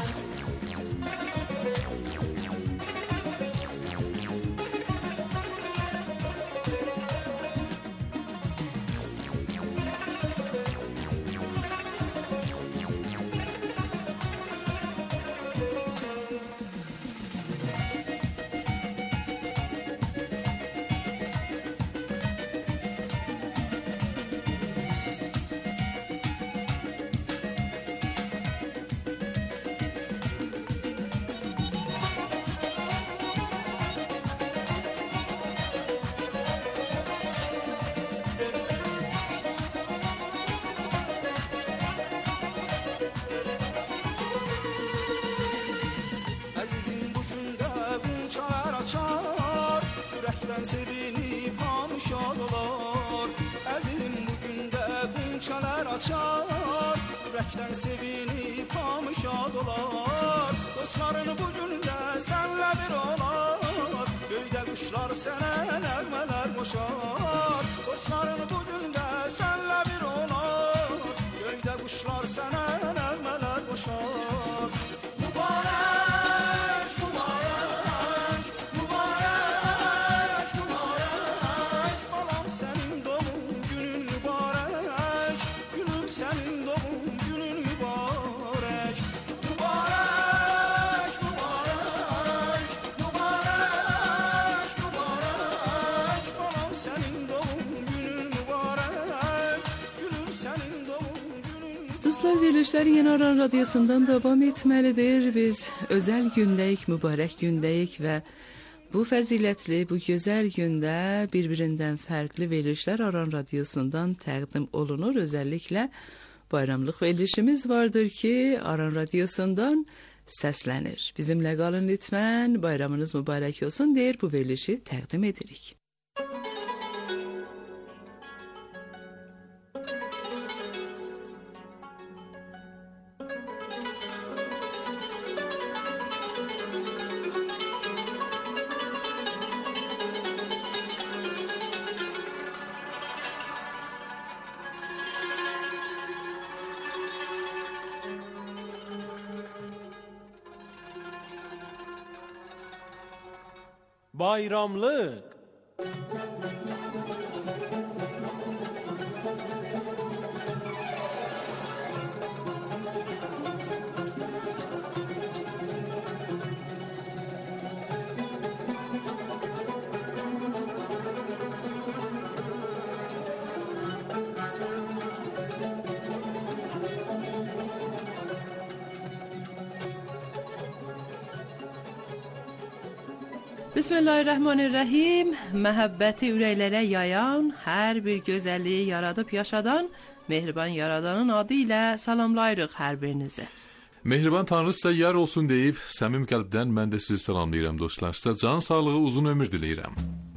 Əzizim bu gündə qonçalar açar, ürəkdən sevinib hamı şad olar. Əzizim bu gündə qonçalar açar, ürəkdən sevinib hamı şad olar. Dostların bu gündə sənlə bir olar, göydə quşlar sənə nəğmələr qoşar. Dostların bu gündə sənlə bir olar, göydə quşlar sənə nəğmələr qoşar. Mübarək, mübarək, mübarək, mübarək, balam sənin doğum günün mübarək, gülüm sənin doğum günün mübarək. Mübarək, mübarək, mübarək, mübarək, balam sənin doğum günün mübarək, gülüm sənin doğum günün mübarək. Dostlar, verilişler Yeni Aran Radyosu'ndan devam etmelidir. Biz özel gündəyik, mübarək gündəyik və bu fəzilətli, bu gözəl gündə bir-birindən fərqli verilişlər Aran Radyosu'ndan təqdim olunur. Özellikle bayramlıq verilişimiz vardır ki, Aran Radyosu'ndan səslənir. Bizimlə qalın lütfən, bayramınız mübarək olsun deyir, bu verilişi təqdim edirik. bayramlıq. Bismillahirrahmanirrahim. Məhəbbəti ürəklərə yayan, hər bir gözəlliyi yaradıb yaşadan, mehriban yaradanın adı ilə salamlayırıq hər birinizi. Mehriban Tanrı sizə yar olsun deyib, səmim qəlbdən mən də sizi salamlayıram dostlar. Sizə can sağlığı, uzun ömür diləyirəm.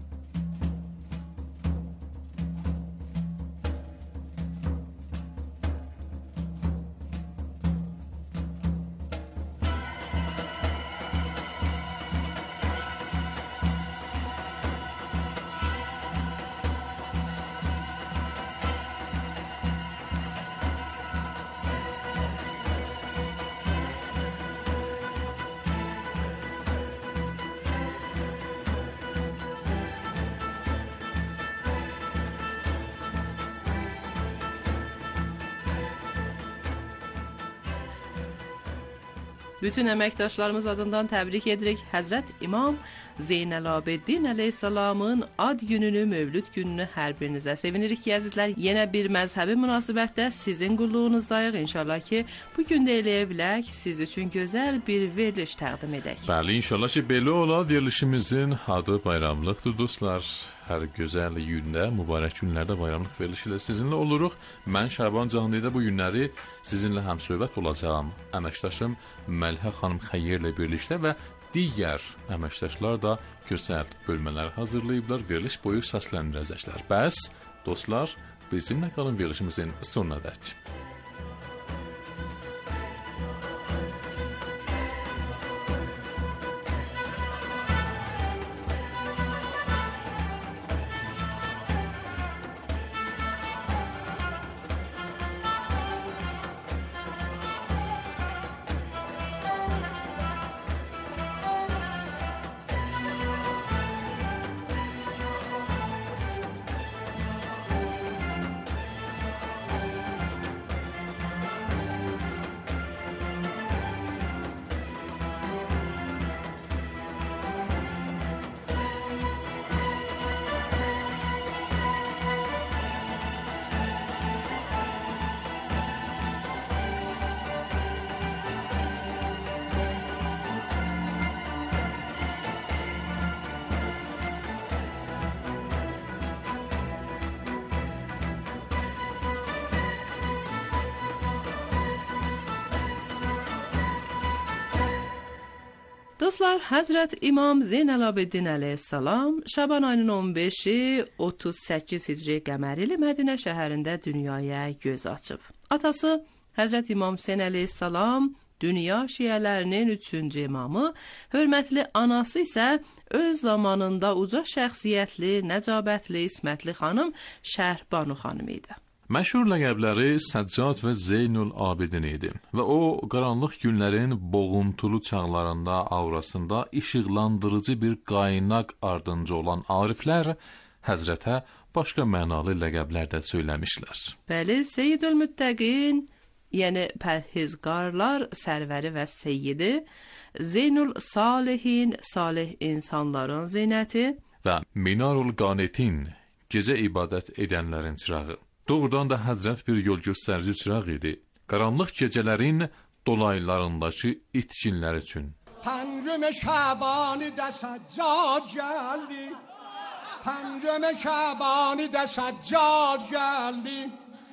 Bütün əməkdaşlarımız adından təbrik edirik. Həzrət İmam Zeynəlabedin əleyhissalamın ad gününü, mövlüd gününü hər birinizə sevinirik ki, əzizlər. Yenə bir məzhəbi münasibətdə sizin qulluğunuzdayıq. İnşallah ki, bu gün də eləyə bilək, siz üçün gözəl bir veriliş təqdim edək. Bəli, inşallah ki, belə ola. Verilişimizin adı bayramlıqdır dostlar. Hər gözəl gündə, mübarək günlərdə bayramlıq verilişi ilə sizinlə oluruq. Mən Şaban Cahanidə bu günləri sizinlə həmsöhbət olacağam. Əməkdaşım Məlhə xanım Xəyyərlə birlikdə və digər əməkdaşlar da gözəl bölmələr hazırlayıblar. Veriliş boyu səsləndirəcəklər. Bəs, dostlar, bizimlə qalın verilişimizin sonuna dək. Dostlar, Həzrət İmam Zeynəlabedin əleyhissalam Şaban ayının 15-i 38 Hicri qəməri ilə Mədinə şəhərində dünyaya göz açıb. Atası Həzrət İmam Hüseyn əleyhissalam dünya şiələrinin 3-cü imamı, hörmətli anası isə öz zamanında uca şəxsiyyətli, nəcabətli, ismətli xanım Şəhrbanu xanım idi. Məşhur ləqəbləri Səccad və Zeynul Abidin idi və o, qaranlıq günlərin boğuntulu çağlarında aurasında işıqlandırıcı bir qaynaq ardınca olan ariflər Həzrətə başqa mənalı ləqəblər də söyləmişlər. Bəli, Seyyidül Müttəqin, yəni pərhizqarlar sərvəri və seyyidi, Zeynul Salihin, salih insanların zeynəti və Minarul Qanetin, gecə ibadət edənlərin çırağı. Doğrudan da Həzrət bir yol göstərici çıraq idi. Qaranlıq gecələrin dolaylarındakı itkinlər üçün. Pəncəm Şəbani də Səccad gəldi. Pəncəm Şəbani də Səccad gəldi.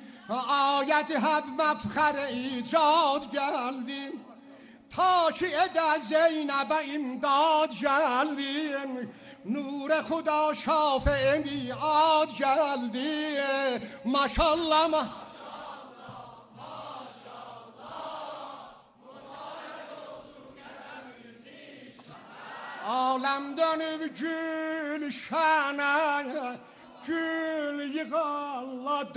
Ayət həd məfxər icad gəldi. Ta ki edə Zeynəbə imdad gəldi. نور خدا شافع میعاد geldi maşallah alem dönüp gülşene gül yığalla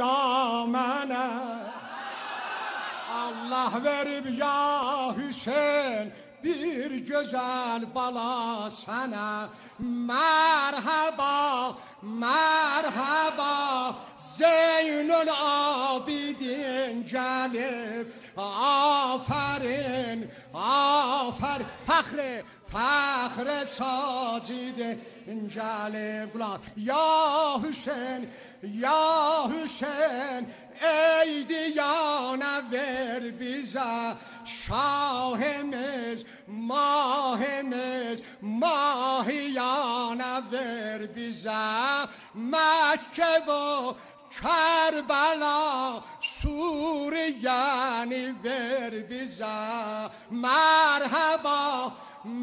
damene Allah verib ya Hüseyin bir güzel bala sana. Merhaba, merhaba, Zeynül Abidin gelip, aferin, aferin, fəxr sacide gelip. Ya Hüseyin, ya Hüseyin, ey diyane ver bize, şahimiz, mahimiz, mahiyane ver bize. Mekke ve Kerbela, Suriye'ni ver bize. Merhaba,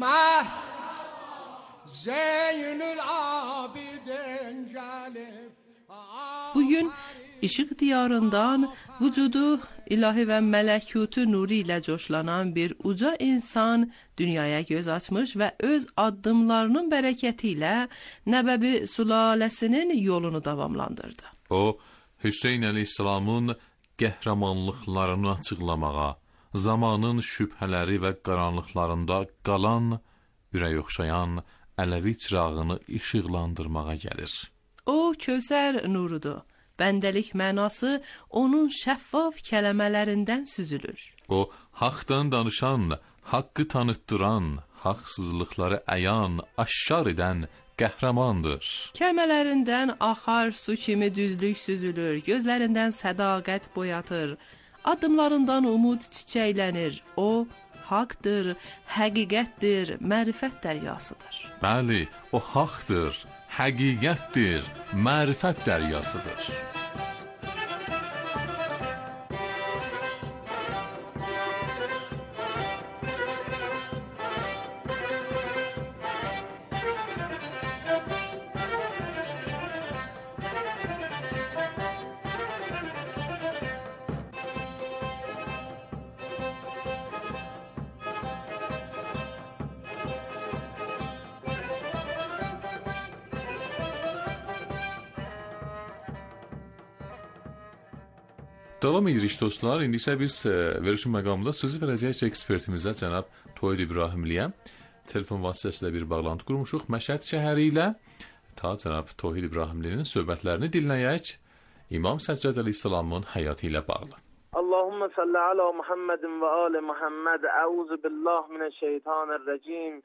Zeynül Abidin gelip. Bugün işıq diyarından vücudu ilahi və mələkutu nuru ilə coşlanan bir uca insan dünyaya göz açmış və öz addımlarının bərəkəti ilə Nəbəvi sülaləsinin yolunu davamlandırdı. O, Hüseyin əleyhissalamın qəhrəmanlıqlarını açıqlamağa, zamanın şübhələri və qaranlıqlarında qalan, ürək oxşayan Ələvi çırağını işıqlandırmağa gəlir. O, Kövsər nurudur. Bəndəlik mənası onun şəffaf kələmələrindən süzülür. O, haqdan danışan, haqqı tanıtdıran, haqsızlıqları əyan, aşkar edən qəhrəmandır. Kəlmələrindən axar su kimi düzlük süzülür, gözlərindən sədaqət boyatır, addımlarından umud çiçəklənir. O, haqdır, həqiqətdir, mərifət dəryasıdır. Bəli, o haqdır, həqiqətdir, mərifət dəryasıdır. Davam edirik dostlar. İndi isə biz verilişin məqamında sözü verəcəyik ekspertimizə cənab Toyid İbrahimliyə. Telefon vasitəsilə bir bağlantı qurmuşuq Məşhəd şəhəri ilə. Ta cənab Toyid İbrahimlinin söhbətlərini dinləyək. İmam Səccad əleyhissalamın həyatı ilə bağlı. Allahümme salli ala Muhammedin və ali Muhammed. Əuzu billah minəşşeytanirracim.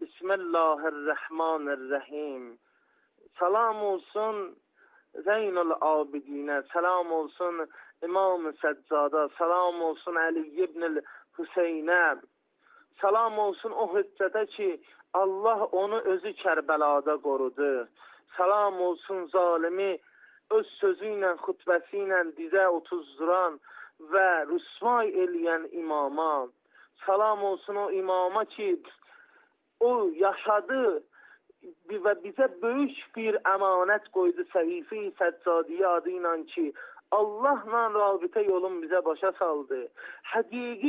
Bismillahirrahmanirrahim. Salam olsun Zeynül Abidinə, salam olsun İmam-ı Səccada, salam olsun Əli ibn Hüseynə, salam olsun o hüccətə ki, Allah onu özü Kərbəlada qorudu. Salam olsun zalimi öz sözü ilə, xutbəsi ilə dizə otuzduran və rüsvay eləyən imama. Salam olsun o imama ki, o yaşadı və bizə böyük bir əmanət qoydu Səhifə-i Səccadiyyə adı ilə ki, Allahla rabitə yolun bizə başa saldı. Həqiqi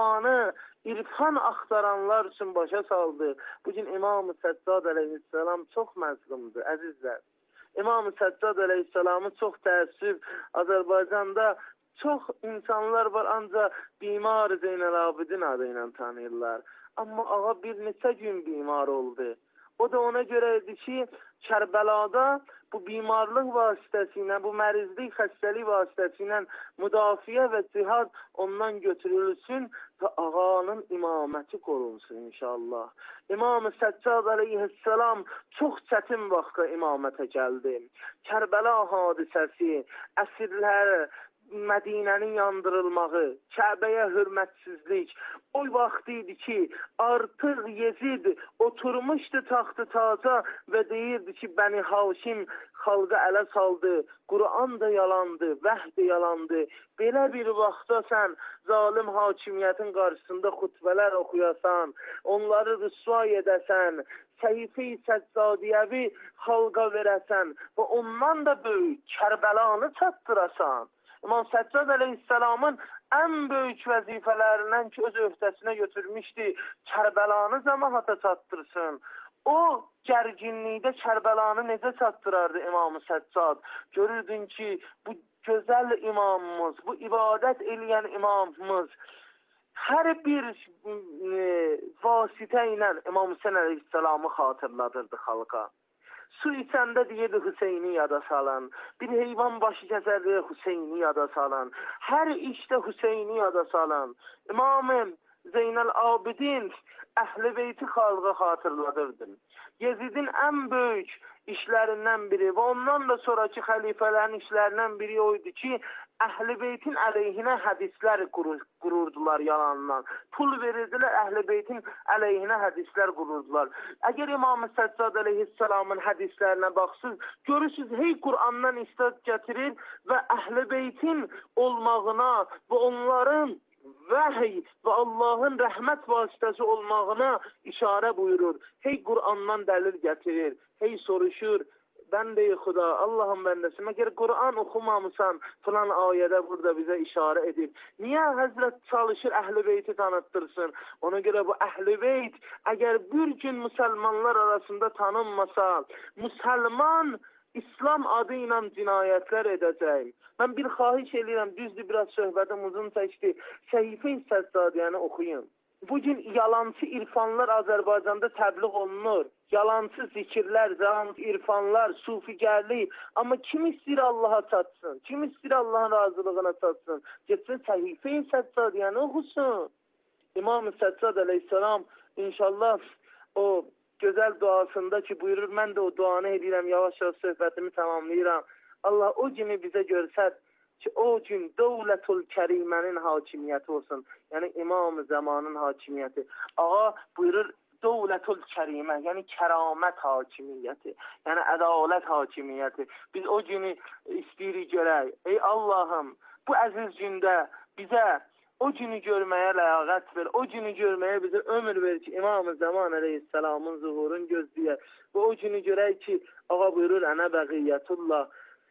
irfan axtaranlar üçün başa saldı. Bugün İmam-ı Səccad əleyhissalam çox məzlumdur, əzizlər. İmam-ı Səccad əleyhissalamı çox təəssüf, Azərbaycanda çox insanlar var, ancaq bimar Zeynəl Abidin adı ilə tanıyırlar. Amma ağa bir neçə gün bimar oldu. O da ona görə idi ki, Kərbəlada bu bimarlıq vasitəsilə, bu mərizlik, xəstəlik vasitəsilə müdafiə və cihad ondan götürülsün və ağanın imaməti qorunsun inşallah. İmam-ı Səccad əleyhissalam çox çətin vaxtda imamətə gəldi. Kərbəla hadisəsi, əsirlər, Mədinənin yandırılmağı, Kəbəyə hörmətsizlik, o vaxt idi ki, artıq Yezid oturmuşdu taxtı taca və deyirdi ki, Bəni Haşim xalqa ələ saldı, Quran da yalandı, vəh də yalandı. Belə bir vaxtda sən zalim hakimiyyətin qarşısında xutbələr oxuyasan, onları rüsvay edəsən, Səhifə-i Səccadiyyəvi xalqa verəsən və ondan da böyük Kərbəlanı çatdırasan. İmam Səccad əleyhissalamın ən böyük vəzifələrindən ki, öz öhdəsinə götürmüşdü, Kərbəlanı cəmaata çatdırsın. O gərginlikdə Kərbəlanı necə çatdırardı İmam-ı Səccad? Görürdün ki, bu gözəl imamımız, bu ibadət eləyən imamımız hər bir vasitə ilə İmam Hüseyn əleyhissalamı xatırladırdı xalqa. Su içəndə deyirdi Hüseyni yada salın. Bir heyvan başı kəsərdi Hüseyni yada salın. Hər işdə Hüseyni yada salın. İmam Zeynəl Abidin Əhl-i Beyti xalqa xatırladırdı. Yezidin ən böyük işlərindən biri və ondan da sonraki xəlifələrin işlərindən biri oydu ki, Əhl-i Beytin əleyhinə hədislər qururdular yalandan. Pul verirdilər, Əhl-i Beytin əleyhinə hədislər qururdular. Əgər İmam Səccad əleyhissalamın hədislərinə baxsınız, görürsünüz, hey Qur'andan istat gətirir və Əhl-i Beytin olmağına və onların vəhiy və Allahın rəhmət vasitəsi olmağına işarə buyurur. Hey Qur'andan dəlil gətirir, hey soruşur. Bəndə-i Xuda, Allahın bəndəsi, məgər Qur'an oxumamısan filan ayədə burada bizə işarə edib. Niyə Həzrət çalışır Əhl-i Beyti tanıttırsın? Ona görə bu Əhl-i Beyt əgər bir gün müsəlmanlar arasında tanınmasa, müsəlman İslam adı ilə cinayətlər edəcək. Mən bir xahiş edirəm, düzdür, biraz söhbətim uzun çəkdi. Səhifə-i Səccadiyəni oxuyun. Bugün yalancı irfanlar Azərbaycanda təbliğ olunur. Yalancı zikirlər, yalancı irfanlar, sufigərlik. Amma kim istəyir Allaha çatsın? Kim istəyir Allahın razılığına çatsın? Getsin Səhifə-i Səccadiyəni oxusun. İmam Səccad əleyhissalam inşallah o gözəl duasında ki buyurur, mən də o duanı edirəm, yavaş-yavaş söhbətimi tamamlayıram. Allah o günü bizə görsət ki, o gün Dövlətul Kərimənin hakimiyyəti olsun. Yəni İmam-ı Zamanın hakimiyyəti. Ağa buyurur Dövlətul Kərimə, yəni kəramət hakimiyyəti, yəni ədalət hakimiyyəti. Biz o günü istəyirik görək. Ey Allahım, bu əziz gündə bizə o günü görməyə ləyaqət ver, o günü görməyə bizə ömür ver ki, İmam-ı Zaman əleyhissalamın zuhurunu gözləyək. Və o günü görək ki, ağa buyurur, ənə bəqiyyətullah.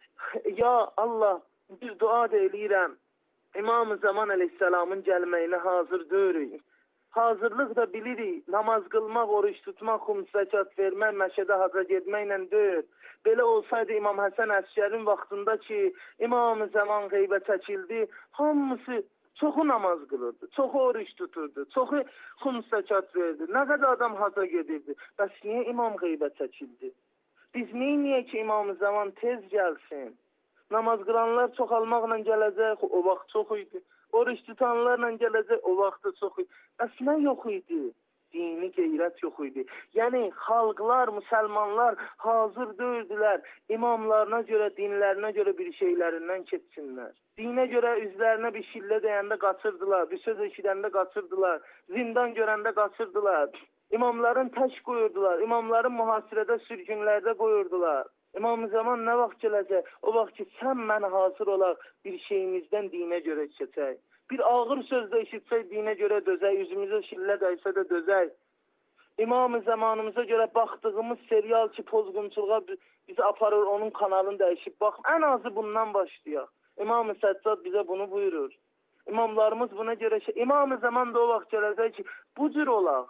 Ya Allah, bir dua deyilirəm, İmam-ı Zaman əleyhissalamın gəlməyinə hazır deyirik. Hazırlıq da bilirik, namaz qılmaq, oruç tutmaq, xums zəkat vermək, məşədə haca getməklə deyil. Belə olsaydı İmam Həsən Əskərin vaxtında ki, İmam-ı Zaman qeybə çəkildi, hamısı çoxu namaz qılırdı, çoxu oruç tuturdu, çoxu xums zəkat verdi. Nə qədər adam haca gedirdi. Bəs niyə İmam qeybə çəkildi? Biz niyə ki İmam-ı Zaman tez gəlsin? Namaz qılanlar çoxalmaqla gələcək, o vaxt çox idi. Oruç tutanlarla gələcək, o vaxt da çox idi. Bəs nə yox idi? Dini qeyrət yox idi. Yəni, xalqlar, müsəlmanlar hazır dördülər. İmamlarına görə, dinlərinə görə bir şeylərindən keçsinlər. Dinə görə üzlərinə bir şillə deyəndə qaçırdılar, bir söz eşidəndə qaçırdılar, zindan görəndə qaçırdılar. İmamların təş qoyurdular, imamların mühasirədə, sürgünlərdə qoyurdular. İmam-ı Zaman nə vaxt gələcək? O vaxt ki, sən mən hazır olaq, bir şeyimizdən dinə görə keçək. Bir ağır sözdə eşitsək, dinə görə dözək, üzümüzə şillə dəysə də dözək. İmam-ı Zamanımıza görə baxdığımız serial ki, pozğunçuluğa bizi aparır, onun kanalını dəyişib. Bax, ən azı bundan başlayaq. İmam-ı Səccad bizə bunu buyurur. İmamlarımız buna görə İmam-ı Zaman da o vaxt gələcək ki, bu cür olaq.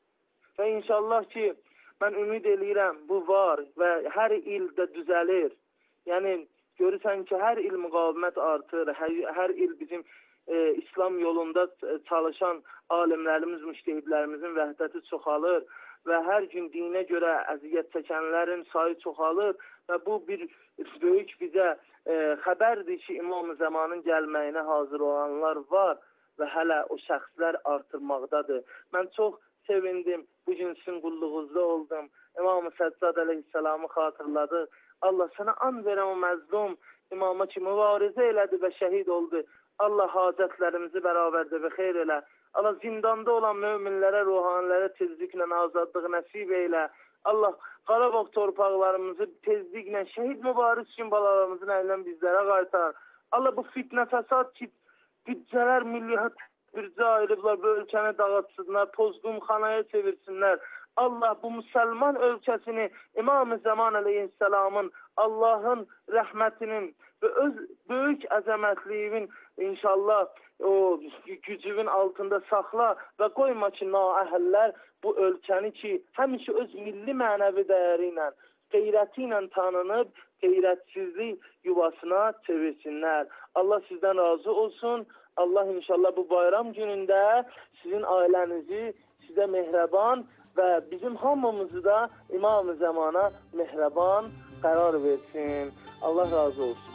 Və inşallah ki, mən ümid eləyirəm, bu var və hər ildə düzəlir. Yəni, görürsən ki, hər il müqavimət artır, hər il bizim İslam yolunda çalışan alimlərimiz, müştehidlərimizin vəhdəti çoxalır və hər gün dinə görə əziyyət çəkənlərin sayı çoxalır və bu bir böyük bizə xəbərdir ki, İmam-ı Zamanın gəlməyinə hazır olanlar var və hələ o şəxslər artırmaqdadır. Mən çox sevindim, bugün sizin qulluğunuzda oldum. İmam-ı Səccad əleyhissalamı xatırladı. Allah sana an verən o məzlum imama ki, mübarizə elədi və şəhid oldu. Allah hacətlərimizi bərabərdə və xeyr elə. Allah zindanda olan möminlərə, ruhanilərə tezliklə azadlıq nəsib elə. Allah Qarabağ torpaqlarımızı tezliklə şəhid mübariz üçün balalarımızın əlindən bizlərə qaytar. Allah bu fitnə fəsad ki, büdcələr, milliyyət bircə ayırıblar, bu ölkəni dağıtsınlar, pozğunxanaya çevirsinlər. Allah bu müsəlman ölkəsini İmam-ı Zaman əleyhissalamın, Allahın rəhmətinin və öz böyük əzəmətliyinin inşallah o gücünün altında saxla və qoyma ki, naəhəllər bu ölkəni ki, həmişə öz milli mənəvi dəyəri ilə, qeyrəti ilə tanınıb, qeyrətsizlik yuvasına çevirsinlər. Allah sizdən razı olsun. Allah inşallah bu bayram günündə sizin ailənizi, sizə mehriban və bizim hamımızı da İmam-ı Zamana mehriban qərar versin. Allah razı olsun.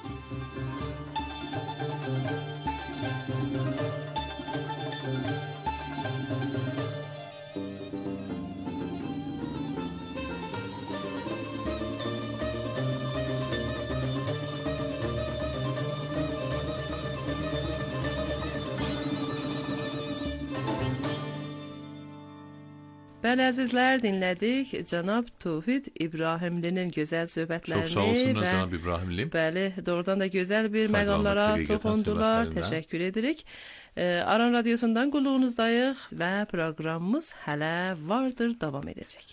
Bəli, əzizlər, dinlədik cənab Tövhid İbrahimlinin gözəl söhbətlərini. Çox sağ olsunlar cənab İbrahimli. Bəli, doğrudan da gözəl bir məqamlara toxundular. Təşəkkür edirik. Aran Radiosundan qulluğunuzdayıq və proqramımız hələ vardır, davam edəcək.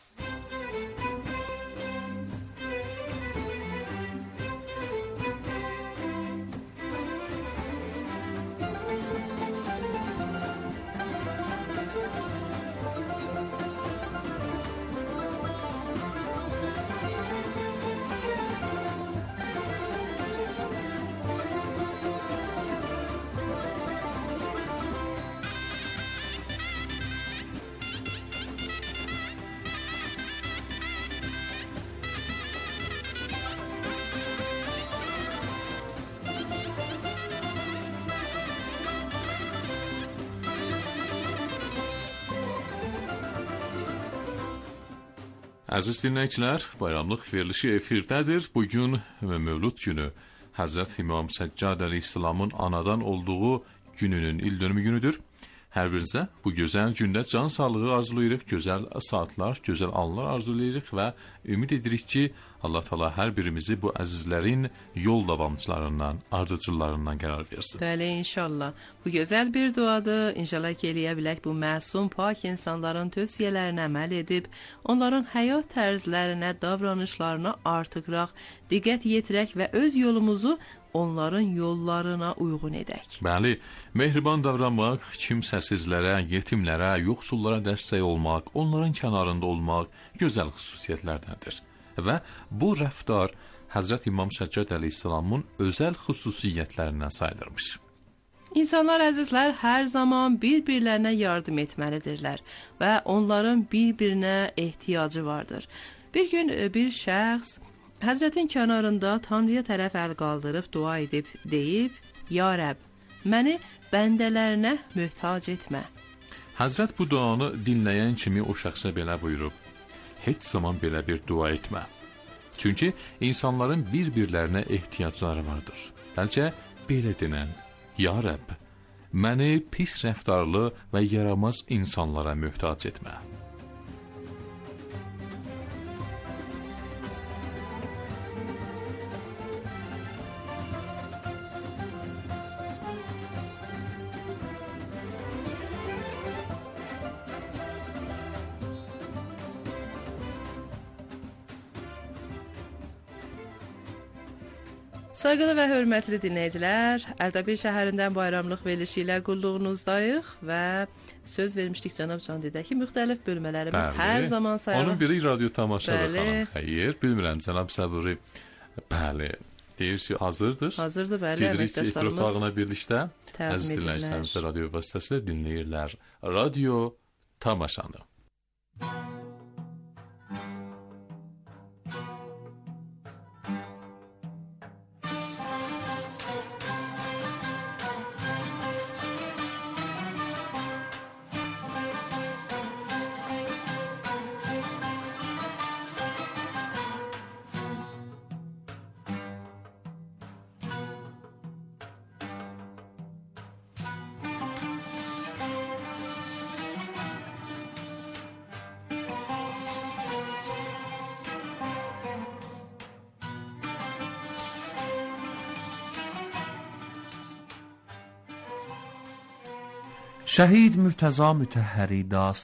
Əziz dinləyicilər, bayramlıq verilişi efirdədir. Bugün Mövlud günü Həzrət İmam Səccad əleyhissalamın anadan olduğu gününün ildönümü günüdür. Hər birinizə bu gözəl gündə can sağlığı arzulayırıq, gözəl saatlar, gözəl anlar arzulayırıq və ümid edirik ki, Allah Taala hər birimizi bu əzizlərin yol davamçılarından, ardıcıllarından qərar versin. Bəli, inşallah. Bu gözəl bir duadır. İnşallah ki, eləyə bilək bu məsum, pak insanların tövsiyələrinə əməl edib, onların həyat tərzlərinə, davranışlarına artıqraq diqqət yetirək və öz yolumuzu onların yollarına uyğun edək. Bəli, mehriban davranmaq, kimsəsizlərə, yetimlərə, yoxsullara dəstək olmaq, onların kənarında olmaq gözəl xüsusiyyətlərdəndir. Və bu rəftar Həzrət İmam Səccad əleyhissalamın özəl xüsusiyyətlərindən sayılırmış. İnsanlar, əzizlər, hər zaman bir-birlərinə yardım etməlidirlər və onların bir-birinə ehtiyacı vardır. Bir gün bir şəxs Həzrətin kənarında Tanrıya tərəf əl qaldırıb dua edib deyib: "Ya Rəbb, məni bəndələrinə möhtac etmə." Həzrət bu duanı dinləyən kimi o şəxsə belə buyurub: "Heç zaman belə bir dua etmə. Çünki insanların bir-birlərinə ehtiyacları vardır. Bəlkə belə denən: Ya Rəbb, məni pis rəftarlı və yaramaz insanlara möhtac etmə." Sayğılı və hörmətli dinləyicilər, Ərdəbil şəhərindən bayramlıq verilişi ilə qulluğunuzdayıq və söz vermişdik cənab Candədə ki, müxtəlif bölmələrimiz hər zaman sayılır. Onun biri radio tamaşadır xanım. Xeyr, bilmirəm cənab Səburi. Bəli, deyir ki, hazırdır. Hazırdır, bəli, əməkdaşlarımız. Efir otağına birlikdə əziz dinləyicilərimizə radio vasitəsilə dinləyirlər. Radio tamaşanı. Şəhid Mürtəza Mütəhhəri